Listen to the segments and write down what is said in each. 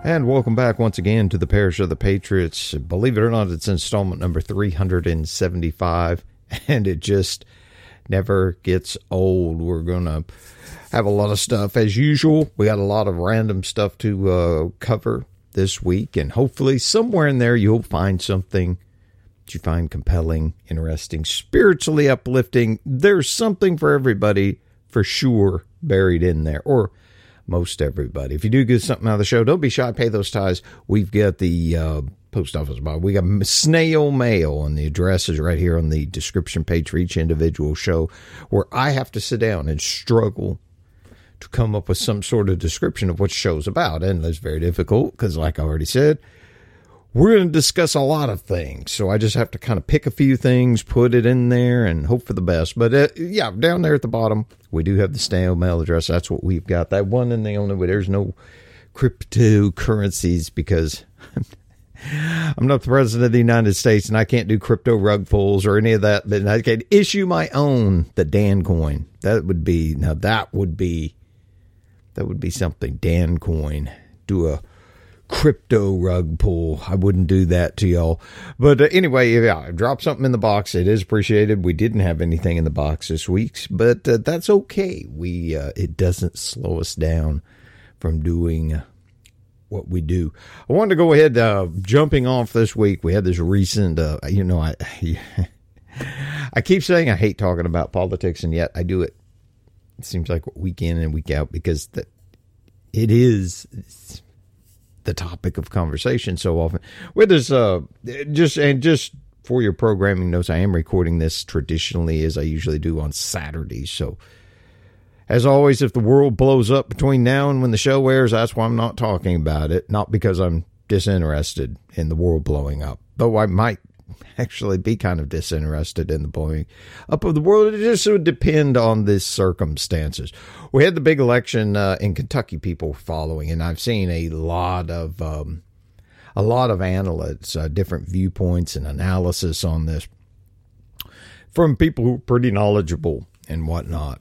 And welcome back once again to the Parish of the Patriots. Believe it or not, it's installment number 375, and it just never gets old. We're going to have a lot of stuff as usual. We got a lot of random stuff to cover this week, and hopefully somewhere in there you'll find something that you find compelling, interesting, spiritually uplifting. There's something for everybody for sure buried in there, or most everybody. If you do get something out of the show, don't be shy. Pay those ties. We've got the post office box. We got snail mail, and the address is right here on the description page for each individual show, where I have to sit down and struggle to come up with some sort of description of what the show's about. And that's very difficult because, like I already said, we're going to discuss a lot of things. So I just have to kind of pick a few things, put it in there, and hope for the best. But yeah, down there at the bottom, we do have the snail mail address. That's what we've got. That one and the only way. There's no cryptocurrencies because I'm not the president of the United States and I can't do crypto rug pulls or any of that. But I can issue my own, the Dan coin. That would be something. Dan coin. Do a crypto rug pull. I wouldn't do that to y'all. But anyway, yeah, drop something in the box. It is appreciated. We didn't have anything in the box this week, but that's okay. It doesn't slow us down from doing what we do. I wanted to go ahead, jumping off this week. We had this recent, I keep saying I hate talking about politics, and yet I do it. It seems like week in and week out because it is the topic of conversation so often. With this, just for your programming notes, I am recording this traditionally as I usually do on Saturdays. So, as always, if the world blows up between now and when the show airs, that's why I'm not talking about it. Not because I'm disinterested in the world blowing up, though I might actually be kind of disinterested in the blowing up of the world. It just would depend on the circumstances. We had the big election in Kentucky, people following, and I've seen a lot of analysts, different viewpoints and analysis on this from people who are pretty knowledgeable and whatnot.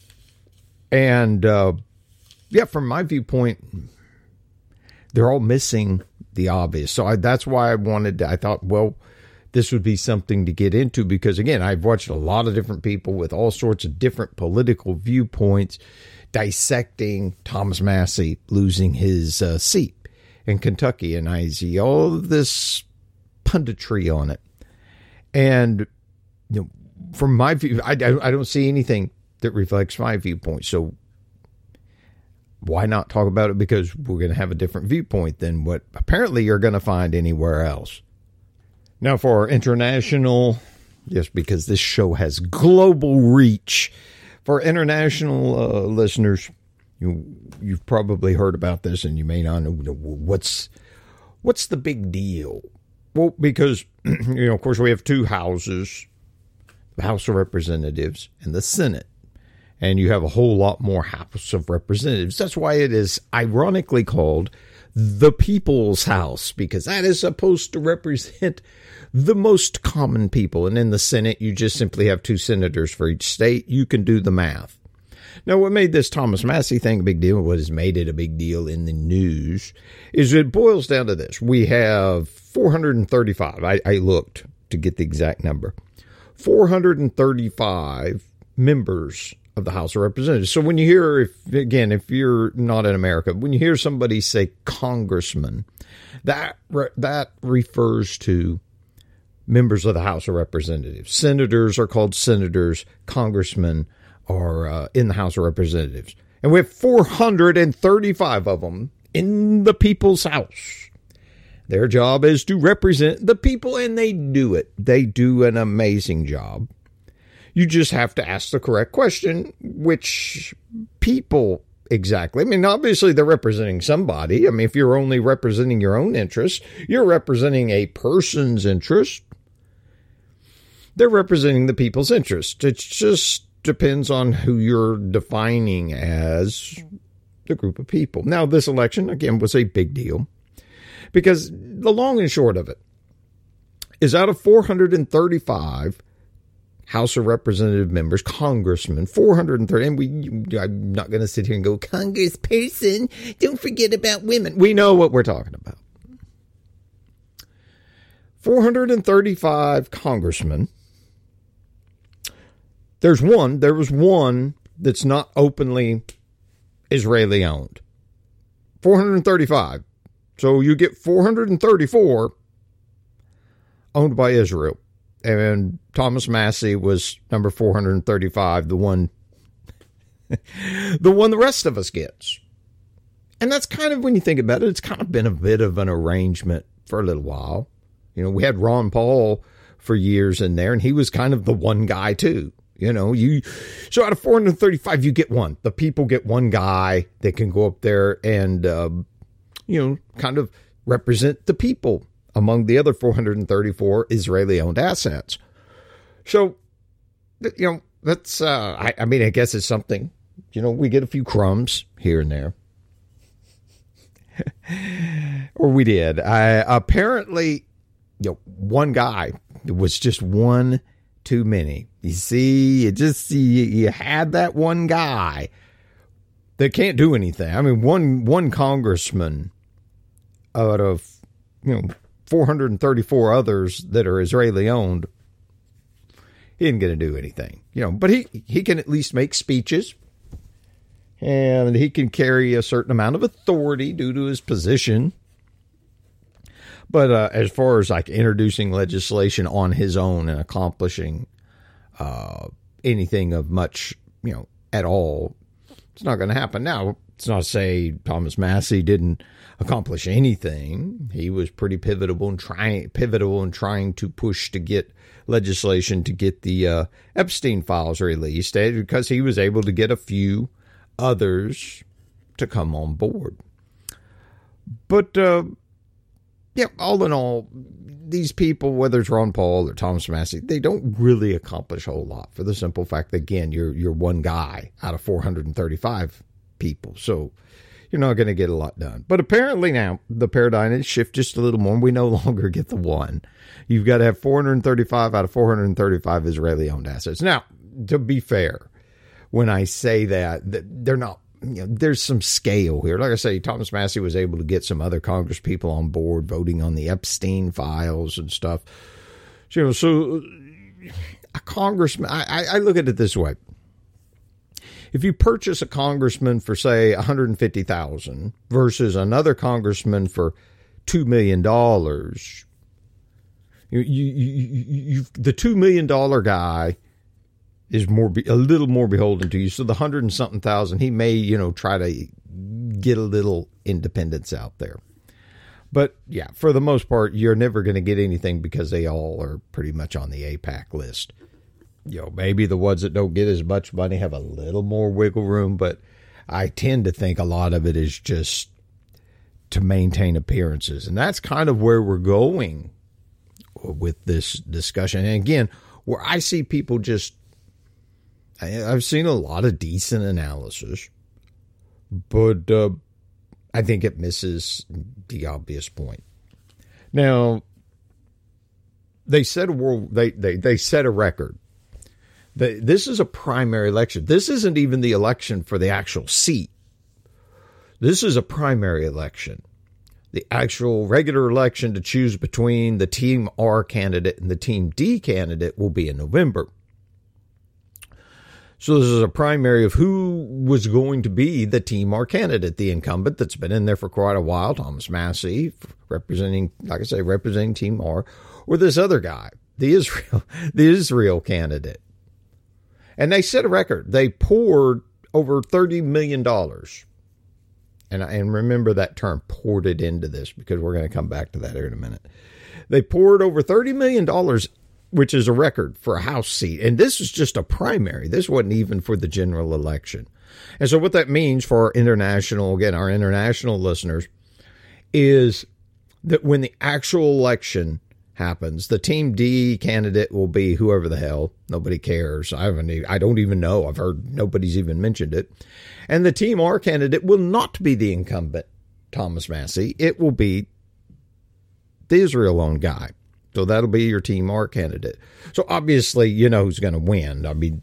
And from my viewpoint, they're all missing the obvious. So that's why I thought, well, this would be something to get into because, again, I've watched a lot of different people with all sorts of different political viewpoints dissecting Thomas Massie losing his seat in Kentucky. And I see all of this punditry on it. And from my view, I don't see anything that reflects my viewpoint. So why not talk about it? Because we're going to have a different viewpoint than what apparently you're going to find anywhere else. Now, for our international, yes, because this show has global reach. For international listeners, you've probably heard about this, and you may not know what's the big deal. Well, because of course, we have two houses: the House of Representatives and the Senate, and you have a whole lot more House of Representatives. That's why it is ironically called the People's House, because that is supposed to represent the most common people. And in the Senate, you just simply have two senators for each state. You can do the math. Now, what made this Thomas Massie thing a big deal, what has made it a big deal in the news, is it boils down to this. We have 435. I looked to get the exact number. 435 members of the House of Representatives. So when you hear, if you're not in America, when you hear somebody say congressman, that refers to members of the House of Representatives. Senators are called senators. Congressmen are in the House of Representatives. And we have 435 of them in the People's House. Their job is to represent the people, and they do it. They do an amazing job. You just have to ask the correct question, which people exactly. I mean, obviously, they're representing somebody. I mean, if you're only representing your own interests, you're representing a person's interest. They're representing the people's interest. It just depends on who you're defining as the group of people. Now, this election, again, was a big deal because the long and short of it is out of 435 House of Representative members, congressmen, 430. And I'm not going to sit here and go, Congressperson, don't forget about women. We know what we're talking about. 435 congressmen. There was one that's not openly Israeli owned. 435. So you get 434 owned by Israel. And Thomas Massie was number 435, the one the rest of us gets. And that's kind of, when you think about it, it's kind of been a bit of an arrangement for a little while. You know, we had Ron Paul for years in there, and he was kind of the one guy too. You know, so out of 435, you get one. The people get one guy that can go up there and, kind of represent the people among the other 434 Israeli-owned assets. So, that's, I guess it's something, we get a few crumbs here and there. Or we did. Apparently, one guy was just one too many. You see, you had that one guy that can't do anything. I mean, one congressman out of, 434 others that are Israeli owned, he isn't going to do anything, but he can at least make speeches, and he can carry a certain amount of authority due to his position. But as far as like introducing legislation on his own and accomplishing anything of much, at all, it's not going to happen. Now, it's not to say Thomas Massie didn't accomplish anything. He was pretty pivotal in trying to push to get legislation to get the Epstein files released, because he was able to get a few others to come on board. But all in all, these people, whether it's Ron Paul or Thomas Massie, they don't really accomplish a whole lot, for the simple fact that, again, you're one guy out of 435 people. So you're not going to get a lot done. But apparently now the paradigm has shifted just a little more. We no longer get the one. You've got to have 435 out of 435 Israeli-owned assets. Now, to be fair, when I say that they're not, there's some scale here. Like I say, Thomas Massie was able to get some other Congress people on board voting on the Epstein files and stuff. So a congressman, I look at it this way. If you purchase a congressman for, say, $150,000 versus another congressman for $2 million, the $2 million guy is a little more beholden to you. So the 100 and something thousand, he may, try to get a little independence out there. But yeah, for the most part, you're never going to get anything because they all are pretty much on the AIPAC list. Maybe the ones that don't get as much money have a little more wiggle room, but I tend to think a lot of it is just to maintain appearances. And that's kind of where we're going with this discussion. And again, where I see people I've seen a lot of decent analysis, but I think it misses the obvious point. Now, they set they set a record. This is a primary election. This isn't even the election for the actual seat. This is a primary election. The actual regular election to choose between the Team R candidate and the Team D candidate will be in November. So this is a primary of who was going to be the Team R candidate, the incumbent that's been in there for quite a while, Thomas Massie, representing Team R, or this other guy, the Israel candidate. And they set a record. They poured over $30 million. And remember that term, poured it into this, because we're going to come back to that here in a minute. They poured over $30 million, which is a record for a House seat. And this is just a primary. This wasn't even for the general election. And so what that means for our international listeners, is that when the actual election happens, the Team D candidate will be whoever the hell. Nobody cares. I don't even know. I've heard nobody's even mentioned it. And the Team R candidate will not be the incumbent, Thomas Massie. It will be the Israel-owned guy. So that'll be your Team R candidate. So obviously, you know who's going to win. I mean,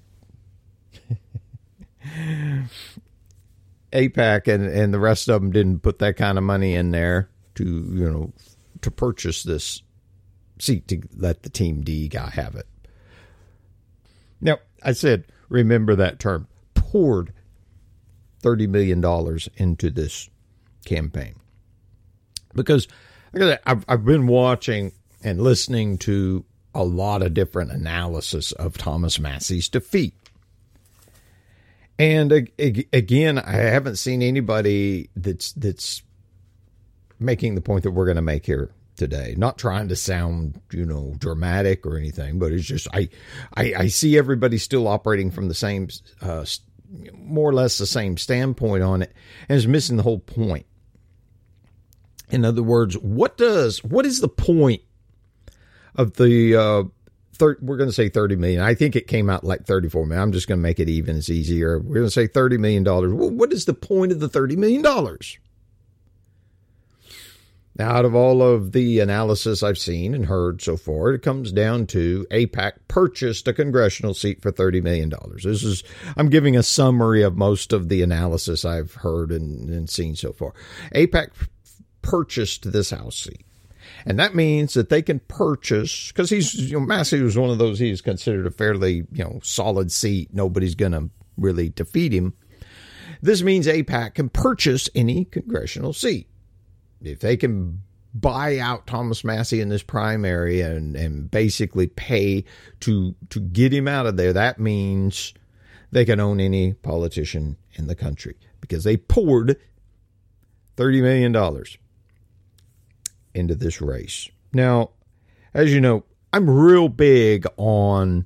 AIPAC and the rest of them didn't put that kind of money in there to purchase this seat to let the Team D guy have it. Now, I said, remember that term, poured $30 million into this campaign. Because I've been watching and listening to a lot of different analysis of Thomas Massie's defeat. And again, I haven't seen anybody that's making the point that we're going to make here today. Not trying to sound, dramatic or anything, but it's just I see everybody still operating from the same, more or less the same standpoint on it, and is missing the whole point. In other words, what is the point of the we're going to say $30 million. I think it came out like $34 million. I'm just going to make it even. It's easier. We're going to say $30 million. What is the point of the $30 million? Now, out of all of the analysis I've seen and heard so far, it comes down to AIPAC purchased a congressional seat for $30 million. I'm giving a summary of most of the analysis I've heard and seen so far. AIPAC purchased this House seat. And that means that they can purchase, because Massey was one of those, he's considered a fairly, solid seat. Nobody's going to really defeat him. This means AIPAC can purchase any congressional seat. If they can buy out Thomas Massie in this primary and basically pay to get him out of there, that means they can own any politician in the country because they poured $30 million into this race. Now, as you know, I'm real big on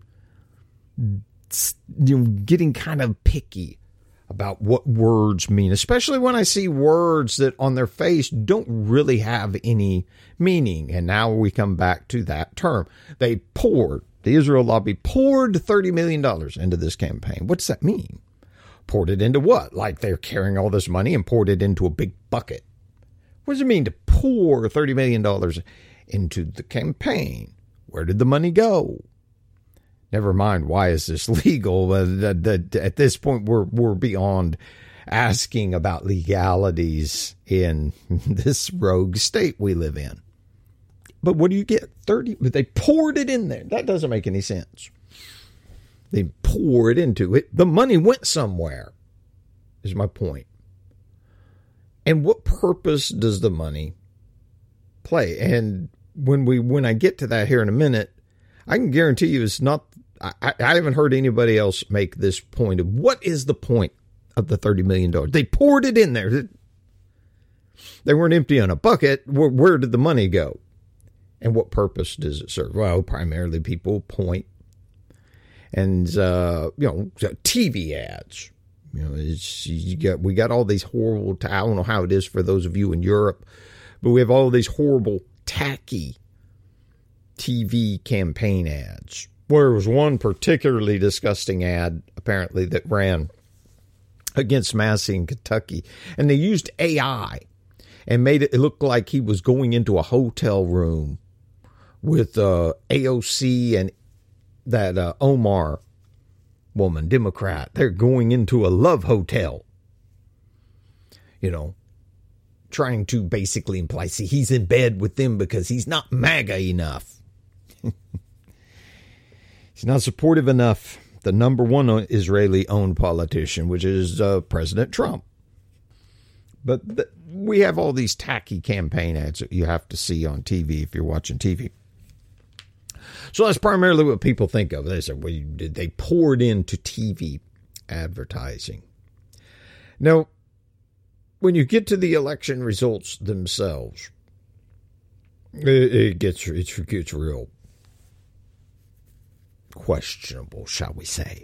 getting kind of picky about what words mean, especially when I see words that on their face don't really have any meaning. And now we come back to that term. The Israel lobby poured $30 million into this campaign. What does that mean? Poured it into what? Like they're carrying all this money and poured it into a big bucket. What does it mean to pour $30 million into the campaign? Where did the money go? Never mind, why is this legal? At this point, we're beyond asking about legalities in this rogue state we live in. But what do you get? They poured it in there. That doesn't make any sense. They pour it into it. The money went somewhere, is my point. And what purpose does the money play? And when I get to that here in a minute, I can guarantee you it's not, I haven't heard anybody else make this point of what is the point of the $30 million? They poured it in there. They weren't empty on a bucket. Where did the money go? And what purpose does it serve? Well, primarily people point and, TV ads. We got all these horrible, I don't know how it is for those of you in Europe, but we have all these horrible, tacky TV campaign ads. Where was one particularly disgusting ad, apparently, that ran against Massie in Kentucky. And they used AI and made it look like he was going into a hotel room with AOC and that Omar woman, Democrat. They're going into a love hotel. Trying to basically imply, see, he's in bed with them because he's not MAGA enough. He's not supportive enough. The number one Israeli-owned politician, which is President Trump. But we have all these tacky campaign ads that you have to see on TV if you're watching TV. So that's primarily what people think of. They say, they poured into TV advertising. Now, when you get to the election results themselves, it gets real questionable, shall we say.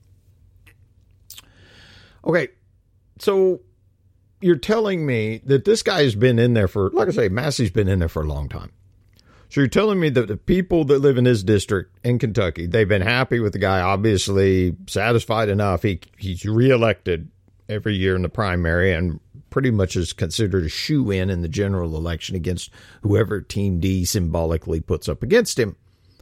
Okay, so you're telling me that this guy has been in there for, like I say, Massey's been in there for a long time. So you're telling me that the people that live in his district in Kentucky, they've been happy with the guy, obviously satisfied enough. He's reelected every year in the primary and pretty much is considered a shoe-in in the general election against whoever Team D symbolically puts up against him.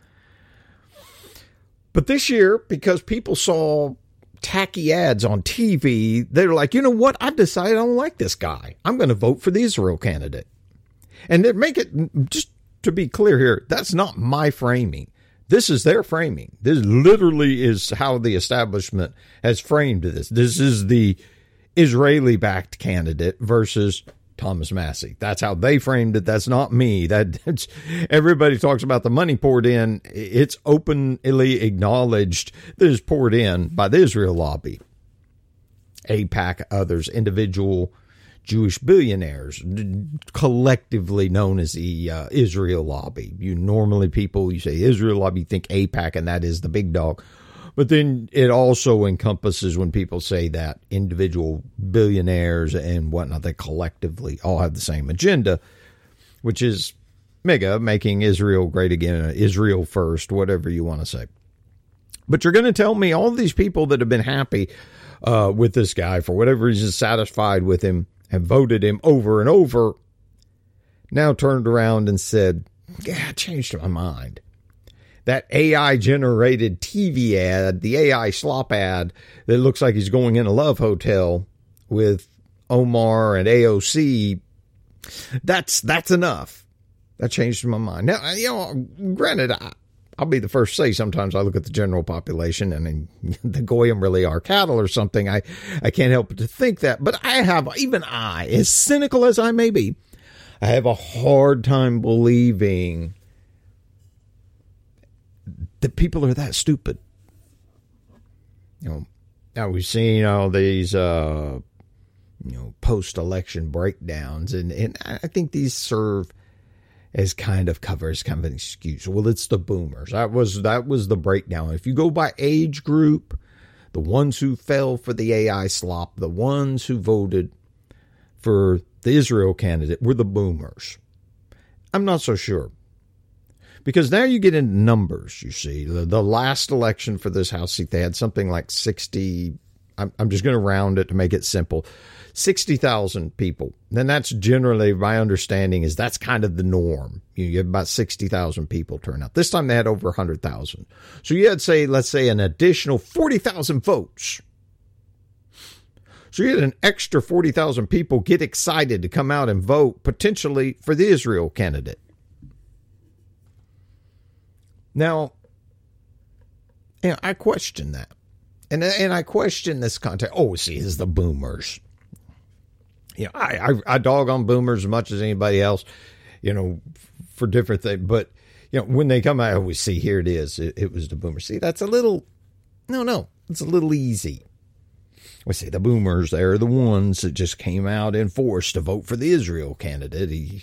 But this year, because people saw tacky ads on TV, they're like, you know what? I've decided I don't like this guy. I'm going to vote for the Israel candidate. And they make it, just to be clear here, that's not my framing. This is their framing. This literally is how the establishment has framed this. This is the Israeli-backed candidate versus Thomas Massie. That's how they framed it. That's not me. That's everybody talks about the money poured in. It's openly acknowledged that it's poured in by the Israel lobby, AIPAC, others, individual Jewish billionaires, collectively known as the Israel lobby. You say Israel lobby, you think AIPAC, and that is the big dog. But then it also encompasses, when people say that, individual billionaires and whatnot, they collectively all have the same agenda, which is making Israel great again, Israel first, whatever you want to say. But you're going to tell me all these people that have been happy with this guy, for whatever reason, satisfied with him, and voted him over and over, now turned around and said, yeah, I changed my mind. That AI-generated TV ad, the AI slop ad that looks like he's going in a love hotel with Omar and AOC, that's enough. That changed my mind. Now, granted, I'll be the first to say sometimes I look at the general population and the Goyim really are cattle or something. I can't help but to think that. But even I, as cynical as I may be, I have a hard time believing that people are that stupid. Now we've seen all these, post-election breakdowns, and I think these serve as kind of an excuse. Well, it's the boomers. That was the breakdown. If you go by age group, the ones who fell for the AI slop, the ones who voted for the Israel candidate were the boomers. I'm not so sure. Because now you get into numbers, you see. The last election for this House seat, they had something like 60, I'm just going to round it to make it simple, 60,000 people. And that's generally, my understanding is that's kind of the norm. You have about 60,000 people turn out. This time they had over 100,000. So you had, let's say, an additional 40,000 votes. So you had an extra 40,000 people get excited to come out and vote potentially for the Israel candidate. Now, I question that. And I question this context. Oh, see, it's the boomers. I dog on boomers as much as anybody else, for different things. But, when they come out, we see, here it is. It was the boomers. See, that's a little, it's a little easy. We say the boomers, they're the ones that just came out in force to vote for the Israel candidate.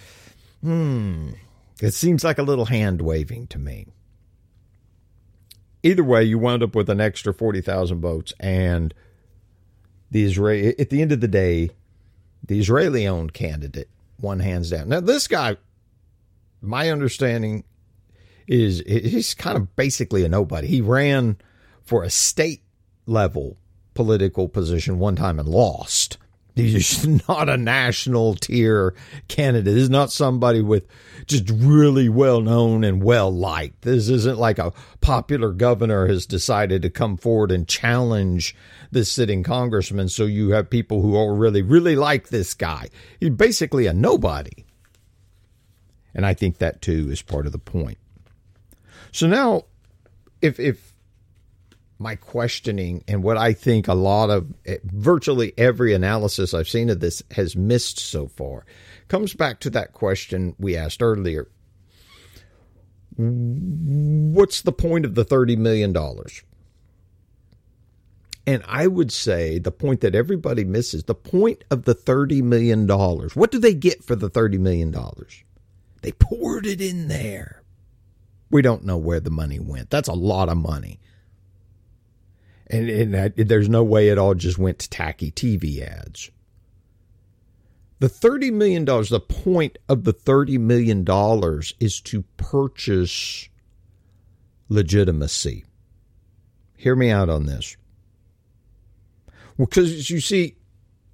It seems like a little hand waving to me. Either way, you wound up with an extra 40,000 votes, and at the end of the day, the Israeli-owned candidate won hands down. Now, this guy, my understanding is he's kind of basically a nobody. He ran for a state-level political position one time and lost. He's not a national tier candidate. This is not somebody with just really well known and well liked. This isn't like a popular governor has decided to come forward and challenge this sitting congressman. So you have people who all really, really like this guy. He's basically a nobody. And I think that too is part of the point. So now, if my questioning and what I think a lot of virtually every analysis I've seen of this has missed so far comes back to that question we asked earlier. What's the point of the $30 million? And I would say the point that everybody misses, the point of the $30 million, what do they get for the $30 million? They poured it in there. We don't know where the money went. That's a lot of money. And there's no way it all just went to tacky TV ads. The $30 million, the point of the $30 million is to purchase legitimacy. Hear me out on this. Well, because you see,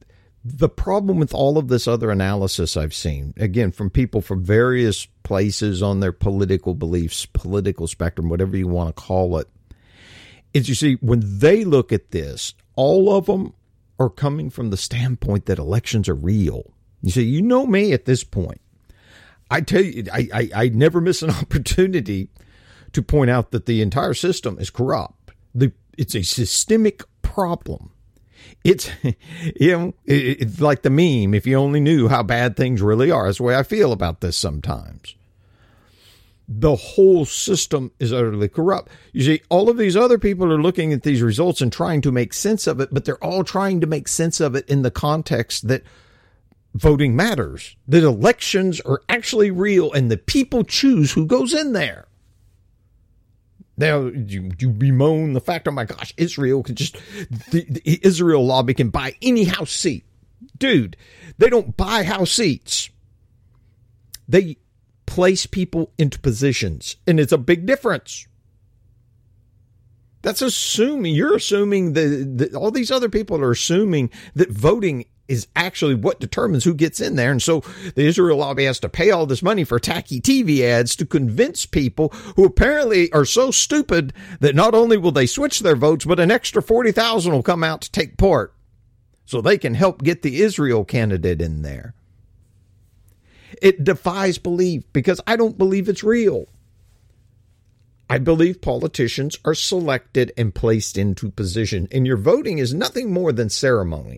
The problem with all of this other analysis I've seen, again, from people from various places on their political beliefs, political spectrum, whatever you want to call it, is you see, when they look at this, all of them are coming from the standpoint that elections are real. You see, you know me at this point. I tell you, I never miss an opportunity to point out that the entire system is corrupt. It's a systemic problem. It's, it's like the meme, if you only knew how bad things really are. That's the way I feel about this sometimes. The whole system is utterly corrupt. You see, all of these other people are looking at these results and trying to make sense of it, but they're all trying to make sense of it in the context that voting matters, that elections are actually real, and the people choose who goes in there. Now, you bemoan the fact, oh my gosh, Israel can just, the Israel lobby can buy any House seat. Dude, they don't buy House seats. They place people into positions, and it's a big difference. That's assuming, you're assuming that all these other people are assuming that voting is actually what determines who gets in there. And so the Israel lobby has to pay all this money for tacky TV ads to convince people who apparently are so stupid that not only will they switch their votes, but an extra 40,000 will come out to take part so they can help get the Israel candidate in there. It defies belief because I don't believe it's real. I believe politicians are selected and placed into position, and your voting is nothing more than ceremony.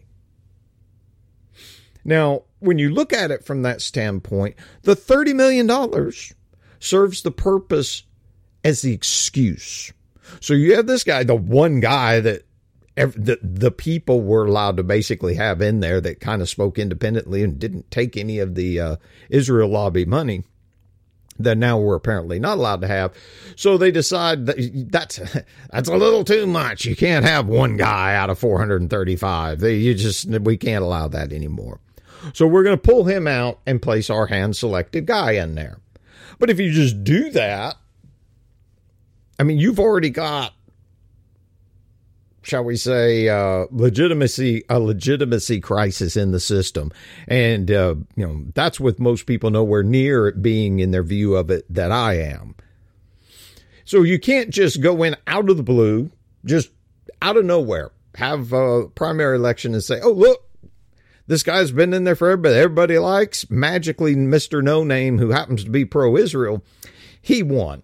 Now, when you look at it from that standpoint, the $30 million serves the purpose as the excuse. So you have this guy, the one guy that the people were allowed to basically have in there that kind of spoke independently and didn't take any of the Israel lobby money that now we're apparently not allowed to have. So they decide that that's a little too much. You can't have one guy out of 435. We can't allow that anymore. So we're going to pull him out and place our hand-selected guy in there. But if you just do that, I mean, you've already got, shall we say, a legitimacy crisis in the system. And, that's with most people nowhere near it being in their view of it that I am. So you can't just go in out of the blue, just out of nowhere, have a primary election and say, oh, look, this guy's been in there forever, but everybody likes. Magically, Mr. No Name, who happens to be pro-Israel, he won.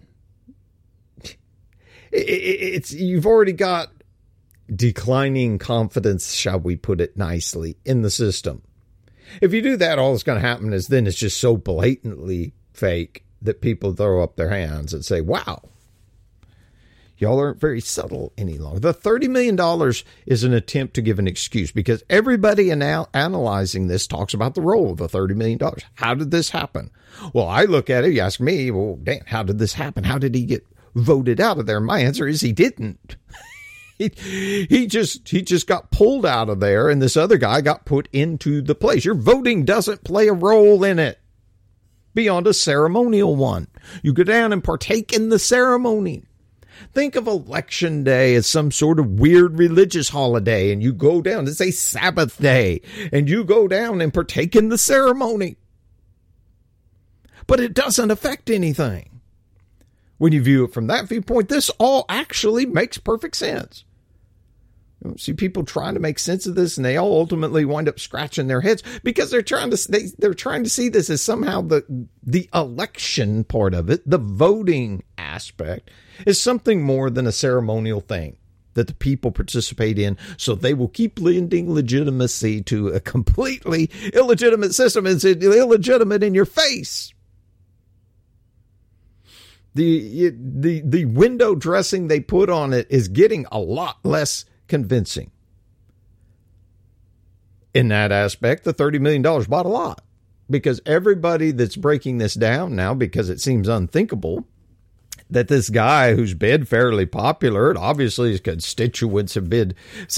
You've already got declining confidence, shall we put it nicely, in the system. If you do that, all that's going to happen is then it's just so blatantly fake that people throw up their hands and say, wow, y'all aren't very subtle any longer. The $30 million is an attempt to give an excuse because everybody analyzing this talks about the role of the $30 million. How did this happen? Well, I look at it, you ask me, well, damn, how did this happen? How did he get voted out of there? My answer is he didn't. He just got pulled out of there, and this other guy got put into the place. Your voting doesn't play a role in it beyond a ceremonial one. You go down and partake in the ceremony. Think of Election Day as some sort of weird religious holiday, and you go down, it's a Sabbath day, and you go down and partake in the ceremony. But it doesn't affect anything. When you view it from that viewpoint, this all actually makes perfect sense. You see people trying to make sense of this, and they all ultimately wind up scratching their heads because they're trying to see this as somehow the election part of it, the voting aspect, is something more than a ceremonial thing that the people participate in, so they will keep lending legitimacy to a completely illegitimate system. It's illegitimate in your face. The window dressing they put on it is getting a lot less convincing. In that aspect, the $30 million bought a lot because everybody that's breaking this down now, because it seems unthinkable that this guy who's been fairly popular, and obviously his constituents have been,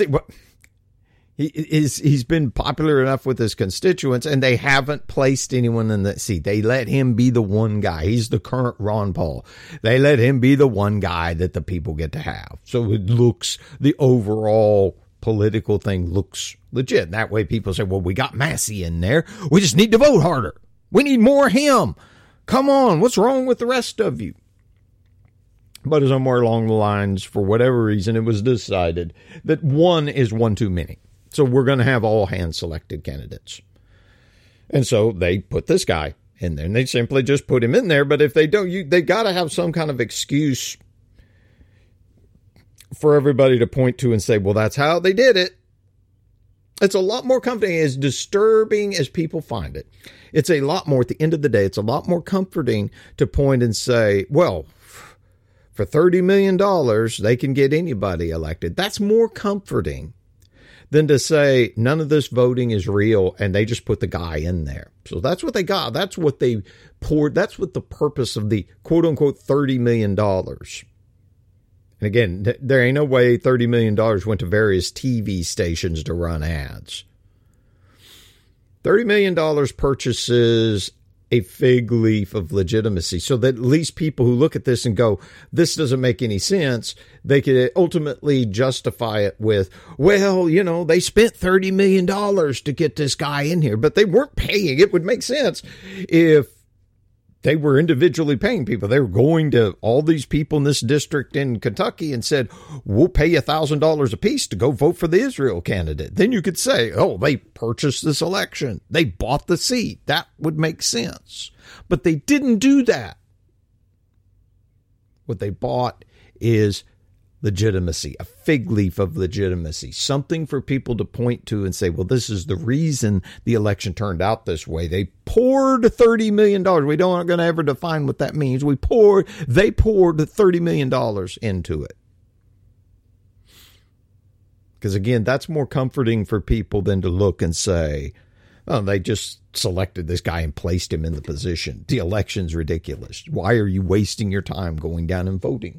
he's been popular enough with his constituents, and they haven't placed anyone in that seat. They let him be the one guy. He's the current Ron Paul. They let him be the one guy that the people get to have. So it looks, the overall political thing looks legit. That way people say, well, we got Massey in there. We just need to vote harder. We need more of him. Come on, what's wrong with the rest of you? But somewhere along the lines, for whatever reason, it was decided that one is one too many. So we're going to have all hand-selected candidates. And so they put this guy in there, and they simply just put him in there. But if they don't, they got to have some kind of excuse for everybody to point to and say, well, that's how they did it. It's a lot more comforting, as disturbing as people find it. It's a lot more, at the end of the day, it's a lot more comforting to point and say, well, for $30 million, they can get anybody elected. That's more comforting than to say none of this voting is real and they just put the guy in there. So that's what they got. That's what they poured. That's what the purpose of the quote unquote $30 million. And again, there ain't no way $30 million went to various TV stations to run ads. $30 million purchases a fig leaf of legitimacy, so that at least people who look at this and go, this doesn't make any sense, they could ultimately justify it with, well, you know, they spent $30 million to get this guy in here, but they weren't paying. It would make sense if they were individually paying people. They were going to all these people in this district in Kentucky and said, we'll pay you $1,000 a piece to go vote for the Israel candidate. Then you could say, oh, they purchased this election. They bought the seat. That would make sense. But they didn't do that. What they bought is legitimacy, a fig leaf of legitimacy, something for people to point to and say, well, this is the reason the election turned out this way. They poured $30 million. We aren't going to ever define what that means. They poured $30 million into it. Because again, that's more comforting for people than to look and say, oh, they just selected this guy and placed him in the position. The election's ridiculous. Why are you wasting your time going down and voting?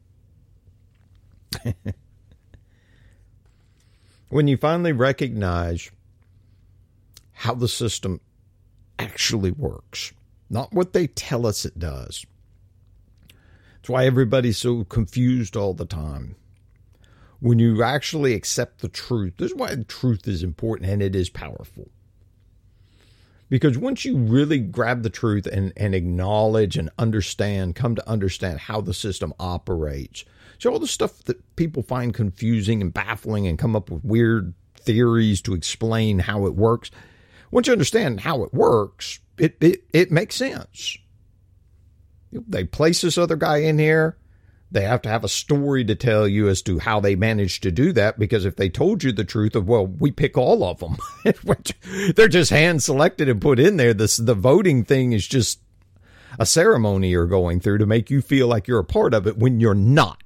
When you finally recognize how the system actually works, not what they tell us it does. That's why everybody's so confused all the time. When you actually accept the truth, this is why the truth is important and it is powerful. Because once you really grab the truth and acknowledge and understand, come to understand how the system operates, so all the stuff that people find confusing and baffling and come up with weird theories to explain how it works, once you understand how it works, it makes sense. They place this other guy in here. They have to have a story to tell you as to how they managed to do that, because if they told you the truth of, well, we pick all of them, they're just hand selected and put in there. The voting thing is just a ceremony you're going through to make you feel like you're a part of it when you're not.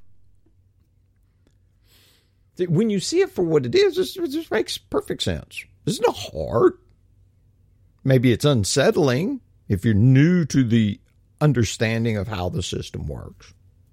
When you see it for what it is, it just makes perfect sense. It's not hard. Maybe it's unsettling if you're new to the understanding of how the system works.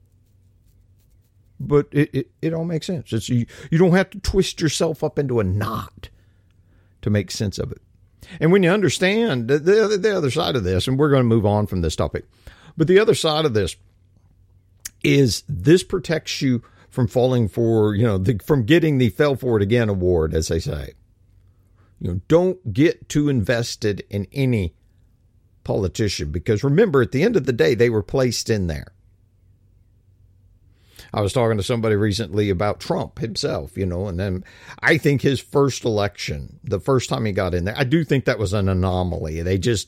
But it all makes sense. You don't have to twist yourself up into a knot to make sense of it. And when you understand the other side of this, and we're going to move on from this topic, but the other side of this is this protects you from falling for, from getting the fell for it again award, as they say. Don't get too invested in any politician, because remember, at the end of the day, they were placed in there. I was talking to somebody recently about Trump himself, and then I think his first election, the first time he got in there, I do think that was an anomaly.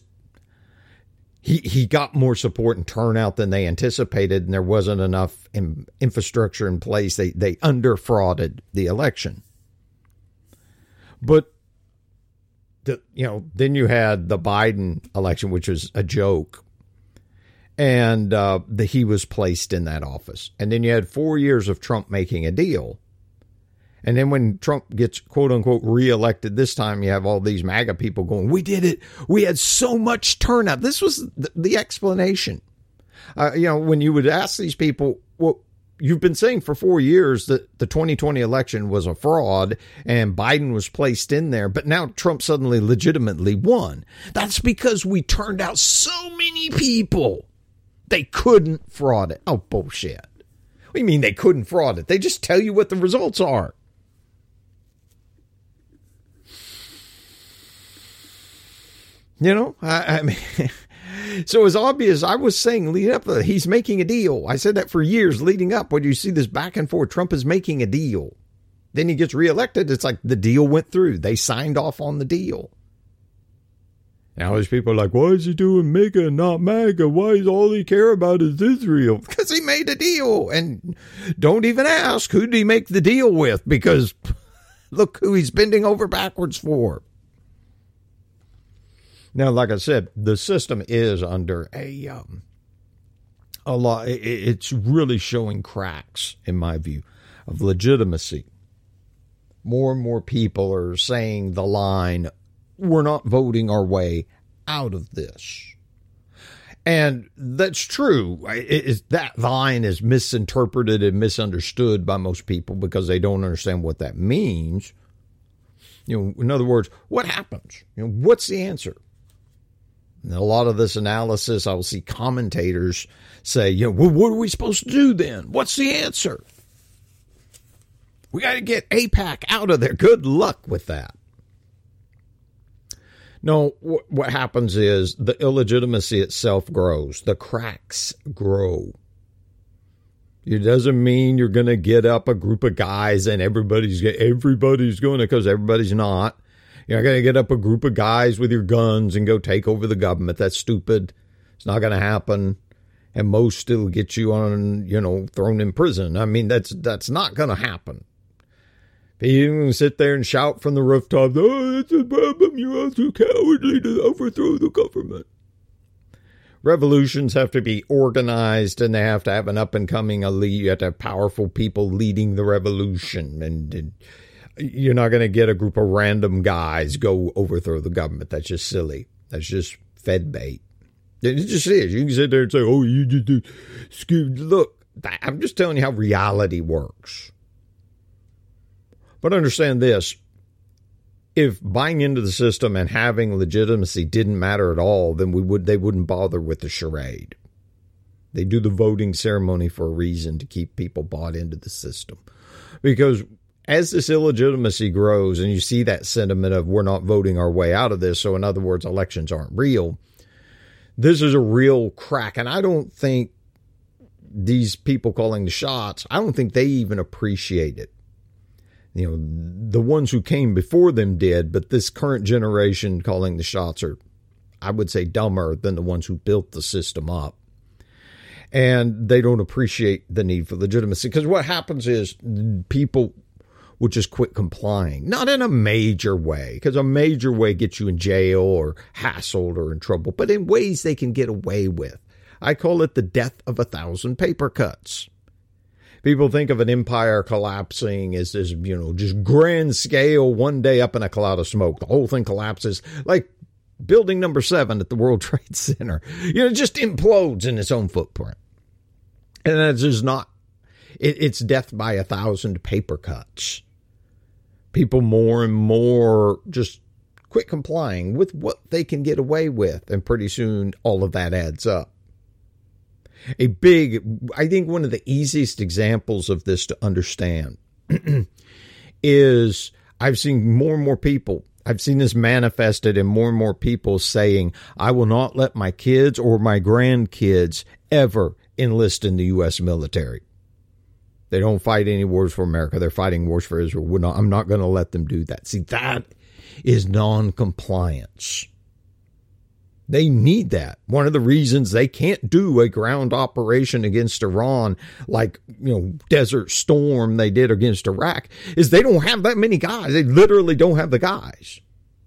He got more support and turnout than they anticipated, and there wasn't enough infrastructure in place. They under-frauded the election. But, then you had the Biden election, which was a joke. And he was placed in that office. And then you had 4 years of Trump making a deal. And then when Trump gets, quote unquote, reelected this time, you have all these MAGA people going, we did it. We had so much turnout. This was the explanation. When you would ask these people, well, you've been saying for 4 years that the 2020 election was a fraud and Biden was placed in there, but now Trump suddenly legitimately won. That's because we turned out so many people. They couldn't fraud it. Oh, bullshit. What do you mean they couldn't fraud it? They just tell you what the results are. I mean, so it's obvious. I was saying leading up, he's making a deal. I said that for years leading up. When you see this back and forth, Trump is making a deal. Then he gets reelected. It's like the deal went through. They signed off on the deal. Now there's people like, why is he doing MAGA and not MAGA? Why is all he care about is Israel? Because he made a deal. And don't even ask, who did he make the deal with? Because look who he's bending over backwards for. Now, like I said, the system is under a lot. It's really showing cracks, in my view, of legitimacy. More and more people are saying the line, we're not voting our way out of this. And that's true. That line is misinterpreted and misunderstood by most people because they don't understand what that means. In other words, what happens? What's the answer? And a lot of this analysis, I will see commentators say, well, what are we supposed to do then? What's the answer? We got to get AIPAC out of there. Good luck with that. No, what happens is the illegitimacy itself grows. The cracks grow. It doesn't mean you're going to get up a group of guys and everybody's going to, because everybody's not. You're not going to get up a group of guys with your guns and go take over the government. That's stupid. It's not going to happen. And most still get you on, thrown in prison. I mean, that's not going to happen. You can sit there and shout from the rooftop, oh, it's a problem. You're all too cowardly to overthrow the government. Revolutions have to be organized, and they have to have an up-and-coming elite. You have to have powerful people leading the revolution. And you're not going to get a group of random guys go overthrow the government. That's just silly. That's just Fed bait. It just is. You can sit there and say, oh, you just do. Look, I'm just telling you how reality works. But understand this. If buying into the system and having legitimacy didn't matter at all, then they wouldn't bother with the charade. They do the voting ceremony for a reason, to keep people bought into the system. Because as this illegitimacy grows and you see that sentiment of we're not voting our way out of this, so in other words, elections aren't real, this is a real crack. And I don't think these people calling the shots, I don't think they even appreciate it. The ones who came before them did, but this current generation calling the shots are, I would say, dumber than the ones who built the system up. And they don't appreciate the need for legitimacy, because what happens is people will just quit complying. Not in a major way, because a major way gets you in jail or hassled or in trouble, but in ways they can get away with. I call it the death of 1,000 paper cuts. People think of an empire collapsing as this, just grand scale, one day up in a cloud of smoke. The whole thing collapses like building number 7 at the World Trade Center. It just implodes in its own footprint. And that's just not, it's death by 1,000 paper cuts. People more and more just quit complying with what they can get away with. And pretty soon all of that adds up. I think one of the easiest examples of this to understand is I've seen more and more people. I've seen this manifested in more and more people saying, I will not let my kids or my grandkids ever enlist in the U.S. military. They don't fight any wars for America. They're fighting wars for Israel. I'm not going to let them do that. See, that is non-compliance. They need that. One of the reasons they can't do a ground operation against Iran like, Desert Storm they did against Iraq is they don't have that many guys. They literally don't have the guys.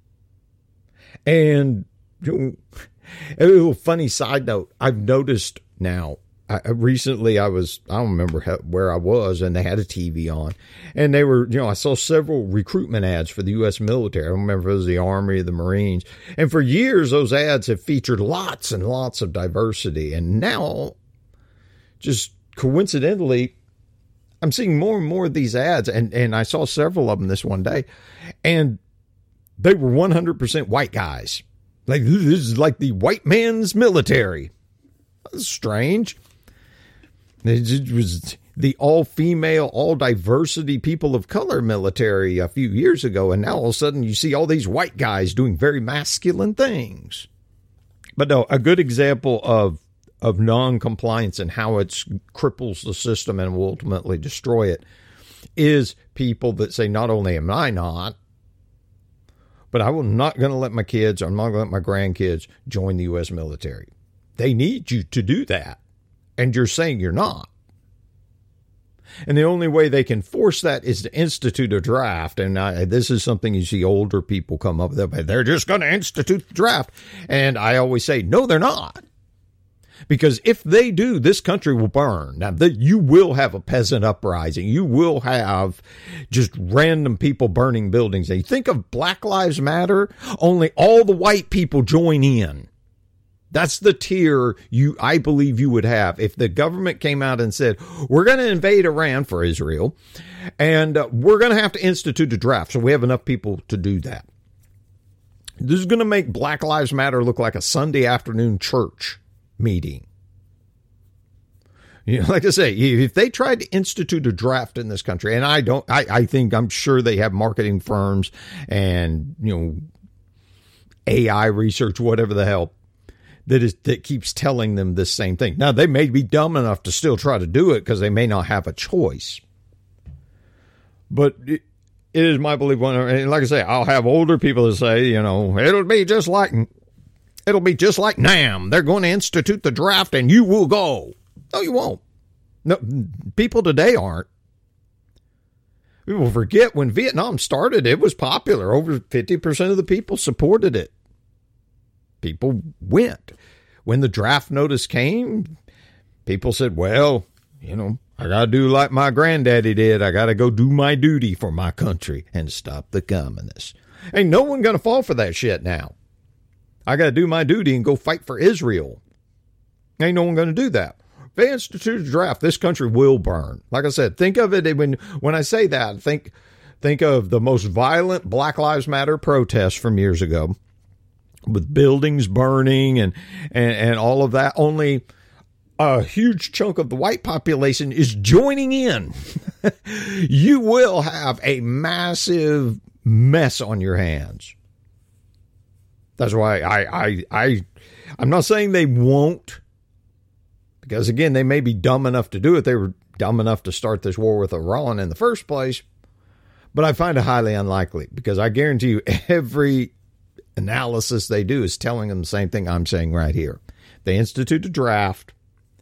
And a little funny side note, I've noticed now, recently I don't remember where I was, and they had a TV on, and they were, I saw several recruitment ads for the U.S. military. I don't remember if it was the Army or the Marines. And for years, those ads have featured lots and lots of diversity. And now, just coincidentally, I'm seeing more and more of these ads, and I saw several of them this one day, and they were 100% white guys. Like, this is like the white man's military. That's strange. It was, the all-female, all-diversity people of color military a few years ago, and now all of a sudden you see all these white guys doing very masculine things. But no, a good example of non-compliance and how it cripples the system and will ultimately destroy it is people that say, not only am I not, but I'm not going to let my kids, or I'm not going to let my grandkids join the U.S. military. They need you to do that, and you're saying you're not. And the only way they can force that is to institute a draft. And this is something you see older people come up with. They're just going to institute the draft. And I always say, no, they're not. Because if they do, this country will burn. Now, you will have a peasant uprising. You will have just random people burning buildings. Now, you think of Black Lives Matter, only all the white people join in. That's the tier I believe you would have if the government came out and said, we're going to invade Iran for Israel, and we're going to have to institute a draft so we have enough people to do that. This is going to make Black Lives Matter look like a Sunday afternoon church meeting. You know, like I say, if they tried to institute a draft in this country, and I'm sure they have marketing firms and, AI research, whatever the hell, that keeps telling them this same thing. Now, they may be dumb enough to still try to do it because they may not have a choice. But it is my belief, and like I say, I'll have older people that say, it'll be just like NAM. They're going to institute the draft and you will go. No, you won't. No, people today aren't. People forget when Vietnam started, it was popular. Over 50% of the people supported it. People went. When the draft notice came, people said, well, I got to do like my granddaddy did. I got to go do my duty for my country and stop the communists. Ain't no one going to fall for that shit now. I got to do my duty and go fight for Israel. Ain't no one going to do that. If they institute a draft, this country will burn. Like I said, think of it when I say that, think of the most violent Black Lives Matter protests from years ago, with buildings burning and all of that. Only a huge chunk of the white population is joining in. You will have a massive mess on your hands. That's why I'm not saying they won't, because again, they may be dumb enough to do it. They were dumb enough to start this war with Iran in the first place, but I find it highly unlikely, because I guarantee you every analysis they do is telling them the same thing I'm saying right here. They institute a draft,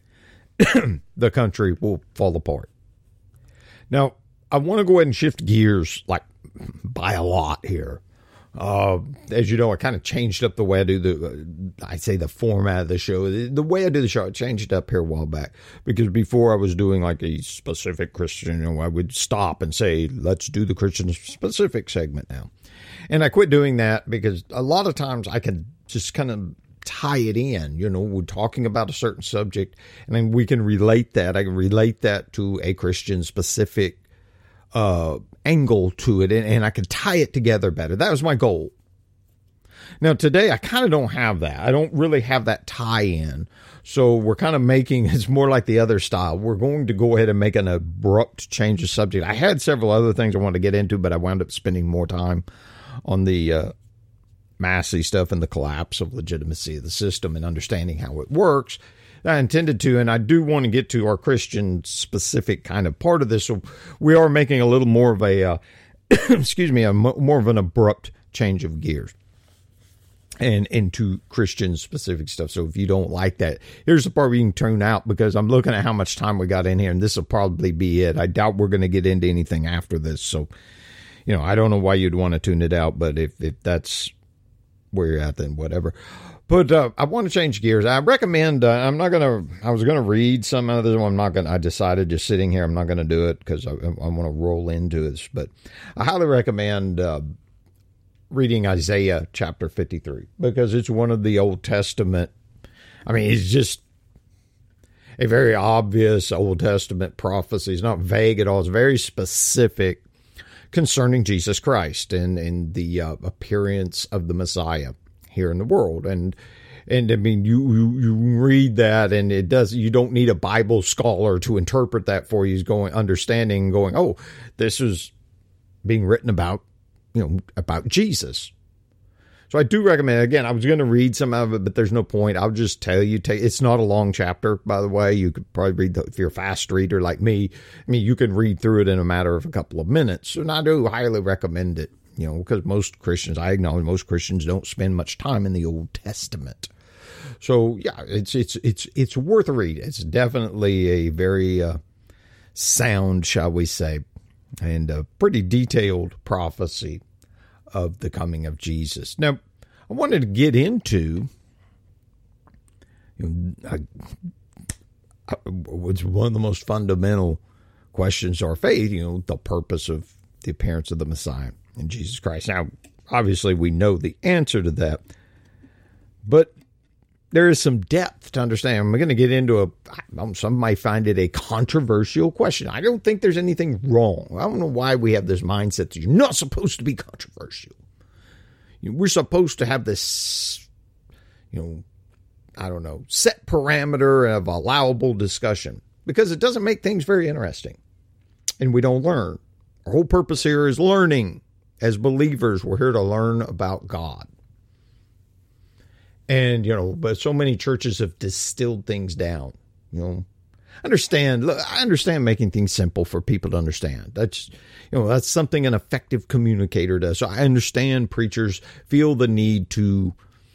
the country will fall apart. Now, I want to go ahead and shift gears by a lot here. As you know, I kind of changed up the way I do the format of the show. The way I do the show, I changed it up here a while back, because before I was doing like a specific Christian, I would stop and say, let's do the Christian specific segment now. And I quit doing that because a lot of times I can just kind of tie it in. We're talking about a certain subject, and then we can relate that. I can relate that to a Christian specific angle to it, and I can tie it together better. That was my goal. Now, today, I kind of don't have that. I don't really have that tie-in. So we're kind of it's more like the other style. We're going to go ahead and make an abrupt change of subject. I had several other things I wanted to get into, but I wound up spending more time on the Massey stuff and the collapse of legitimacy of the system and understanding how it works. I intended to, and I do want to get to our Christian specific kind of part of this. So we are making a little more of a, more of an abrupt change of gears and into Christian specific stuff. So if you don't like that, here's the part where you can tune out, because I'm looking at how much time we got in here, and this will probably be it. I doubt we're going to get into anything after this. So, I don't know why you'd want to tune it out, but if that's where you're at, then whatever. But I want to change gears. I recommend, I was going to read some of this. I decided just sitting here, I'm not going to do it because I want to roll into this. But I highly recommend reading Isaiah chapter 53, because it's one of the Old Testament. It's just a very obvious Old Testament prophecy. It's not vague at all. It's very specific concerning Jesus Christ and the appearance of the Messiah here in the world. And And I mean, you read that, and it does. You don't need a Bible scholar to interpret that for you. Understanding, going, oh, this is being written about, about Jesus. So I do recommend, again, I was going to read some of it, but there's no point. I'll just tell you, it's not a long chapter, by the way. You could probably read, if you're a fast reader like me, you can read through it in a matter of a couple of minutes. And I do highly recommend it, because I acknowledge most Christians don't spend much time in the Old Testament. So yeah, it's worth a read. It's definitely a very sound, shall we say, and a pretty detailed prophecy of the coming of Jesus. Now, I wanted to get into what's one of the most fundamental questions of our faith, the purpose of the appearance of the Messiah in Jesus Christ. Now, obviously, we know the answer to that, but there is some depth to understand. I'm going to get into some might find it a controversial question. I don't think there's anything wrong. I don't know why we have this mindset that you're not supposed to be controversial. We're supposed to have this, set parameter of allowable discussion, because it doesn't make things very interesting. And we don't learn. Our whole purpose here is learning. As believers, we're here to learn about God. And, but so many churches have distilled things down, I understand making things simple for people to understand. That's something an effective communicator does. So I understand preachers feel the need to,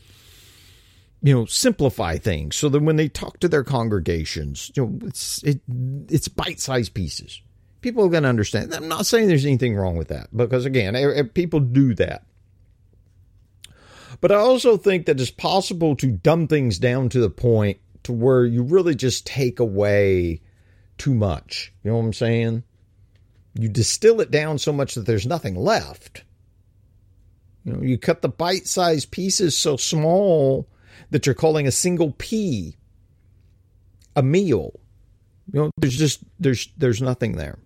simplify things so that when they talk to their congregations, it's bite-sized pieces. People are going to understand. I'm not saying there's anything wrong with that, because again, people do that. But I also think that it's possible to dumb things down to the point to where you really just take away too much. You know what I'm saying? You distill it down so much that there's nothing left. You cut the bite-sized pieces so small that you're calling a single pea a meal. There's nothing there.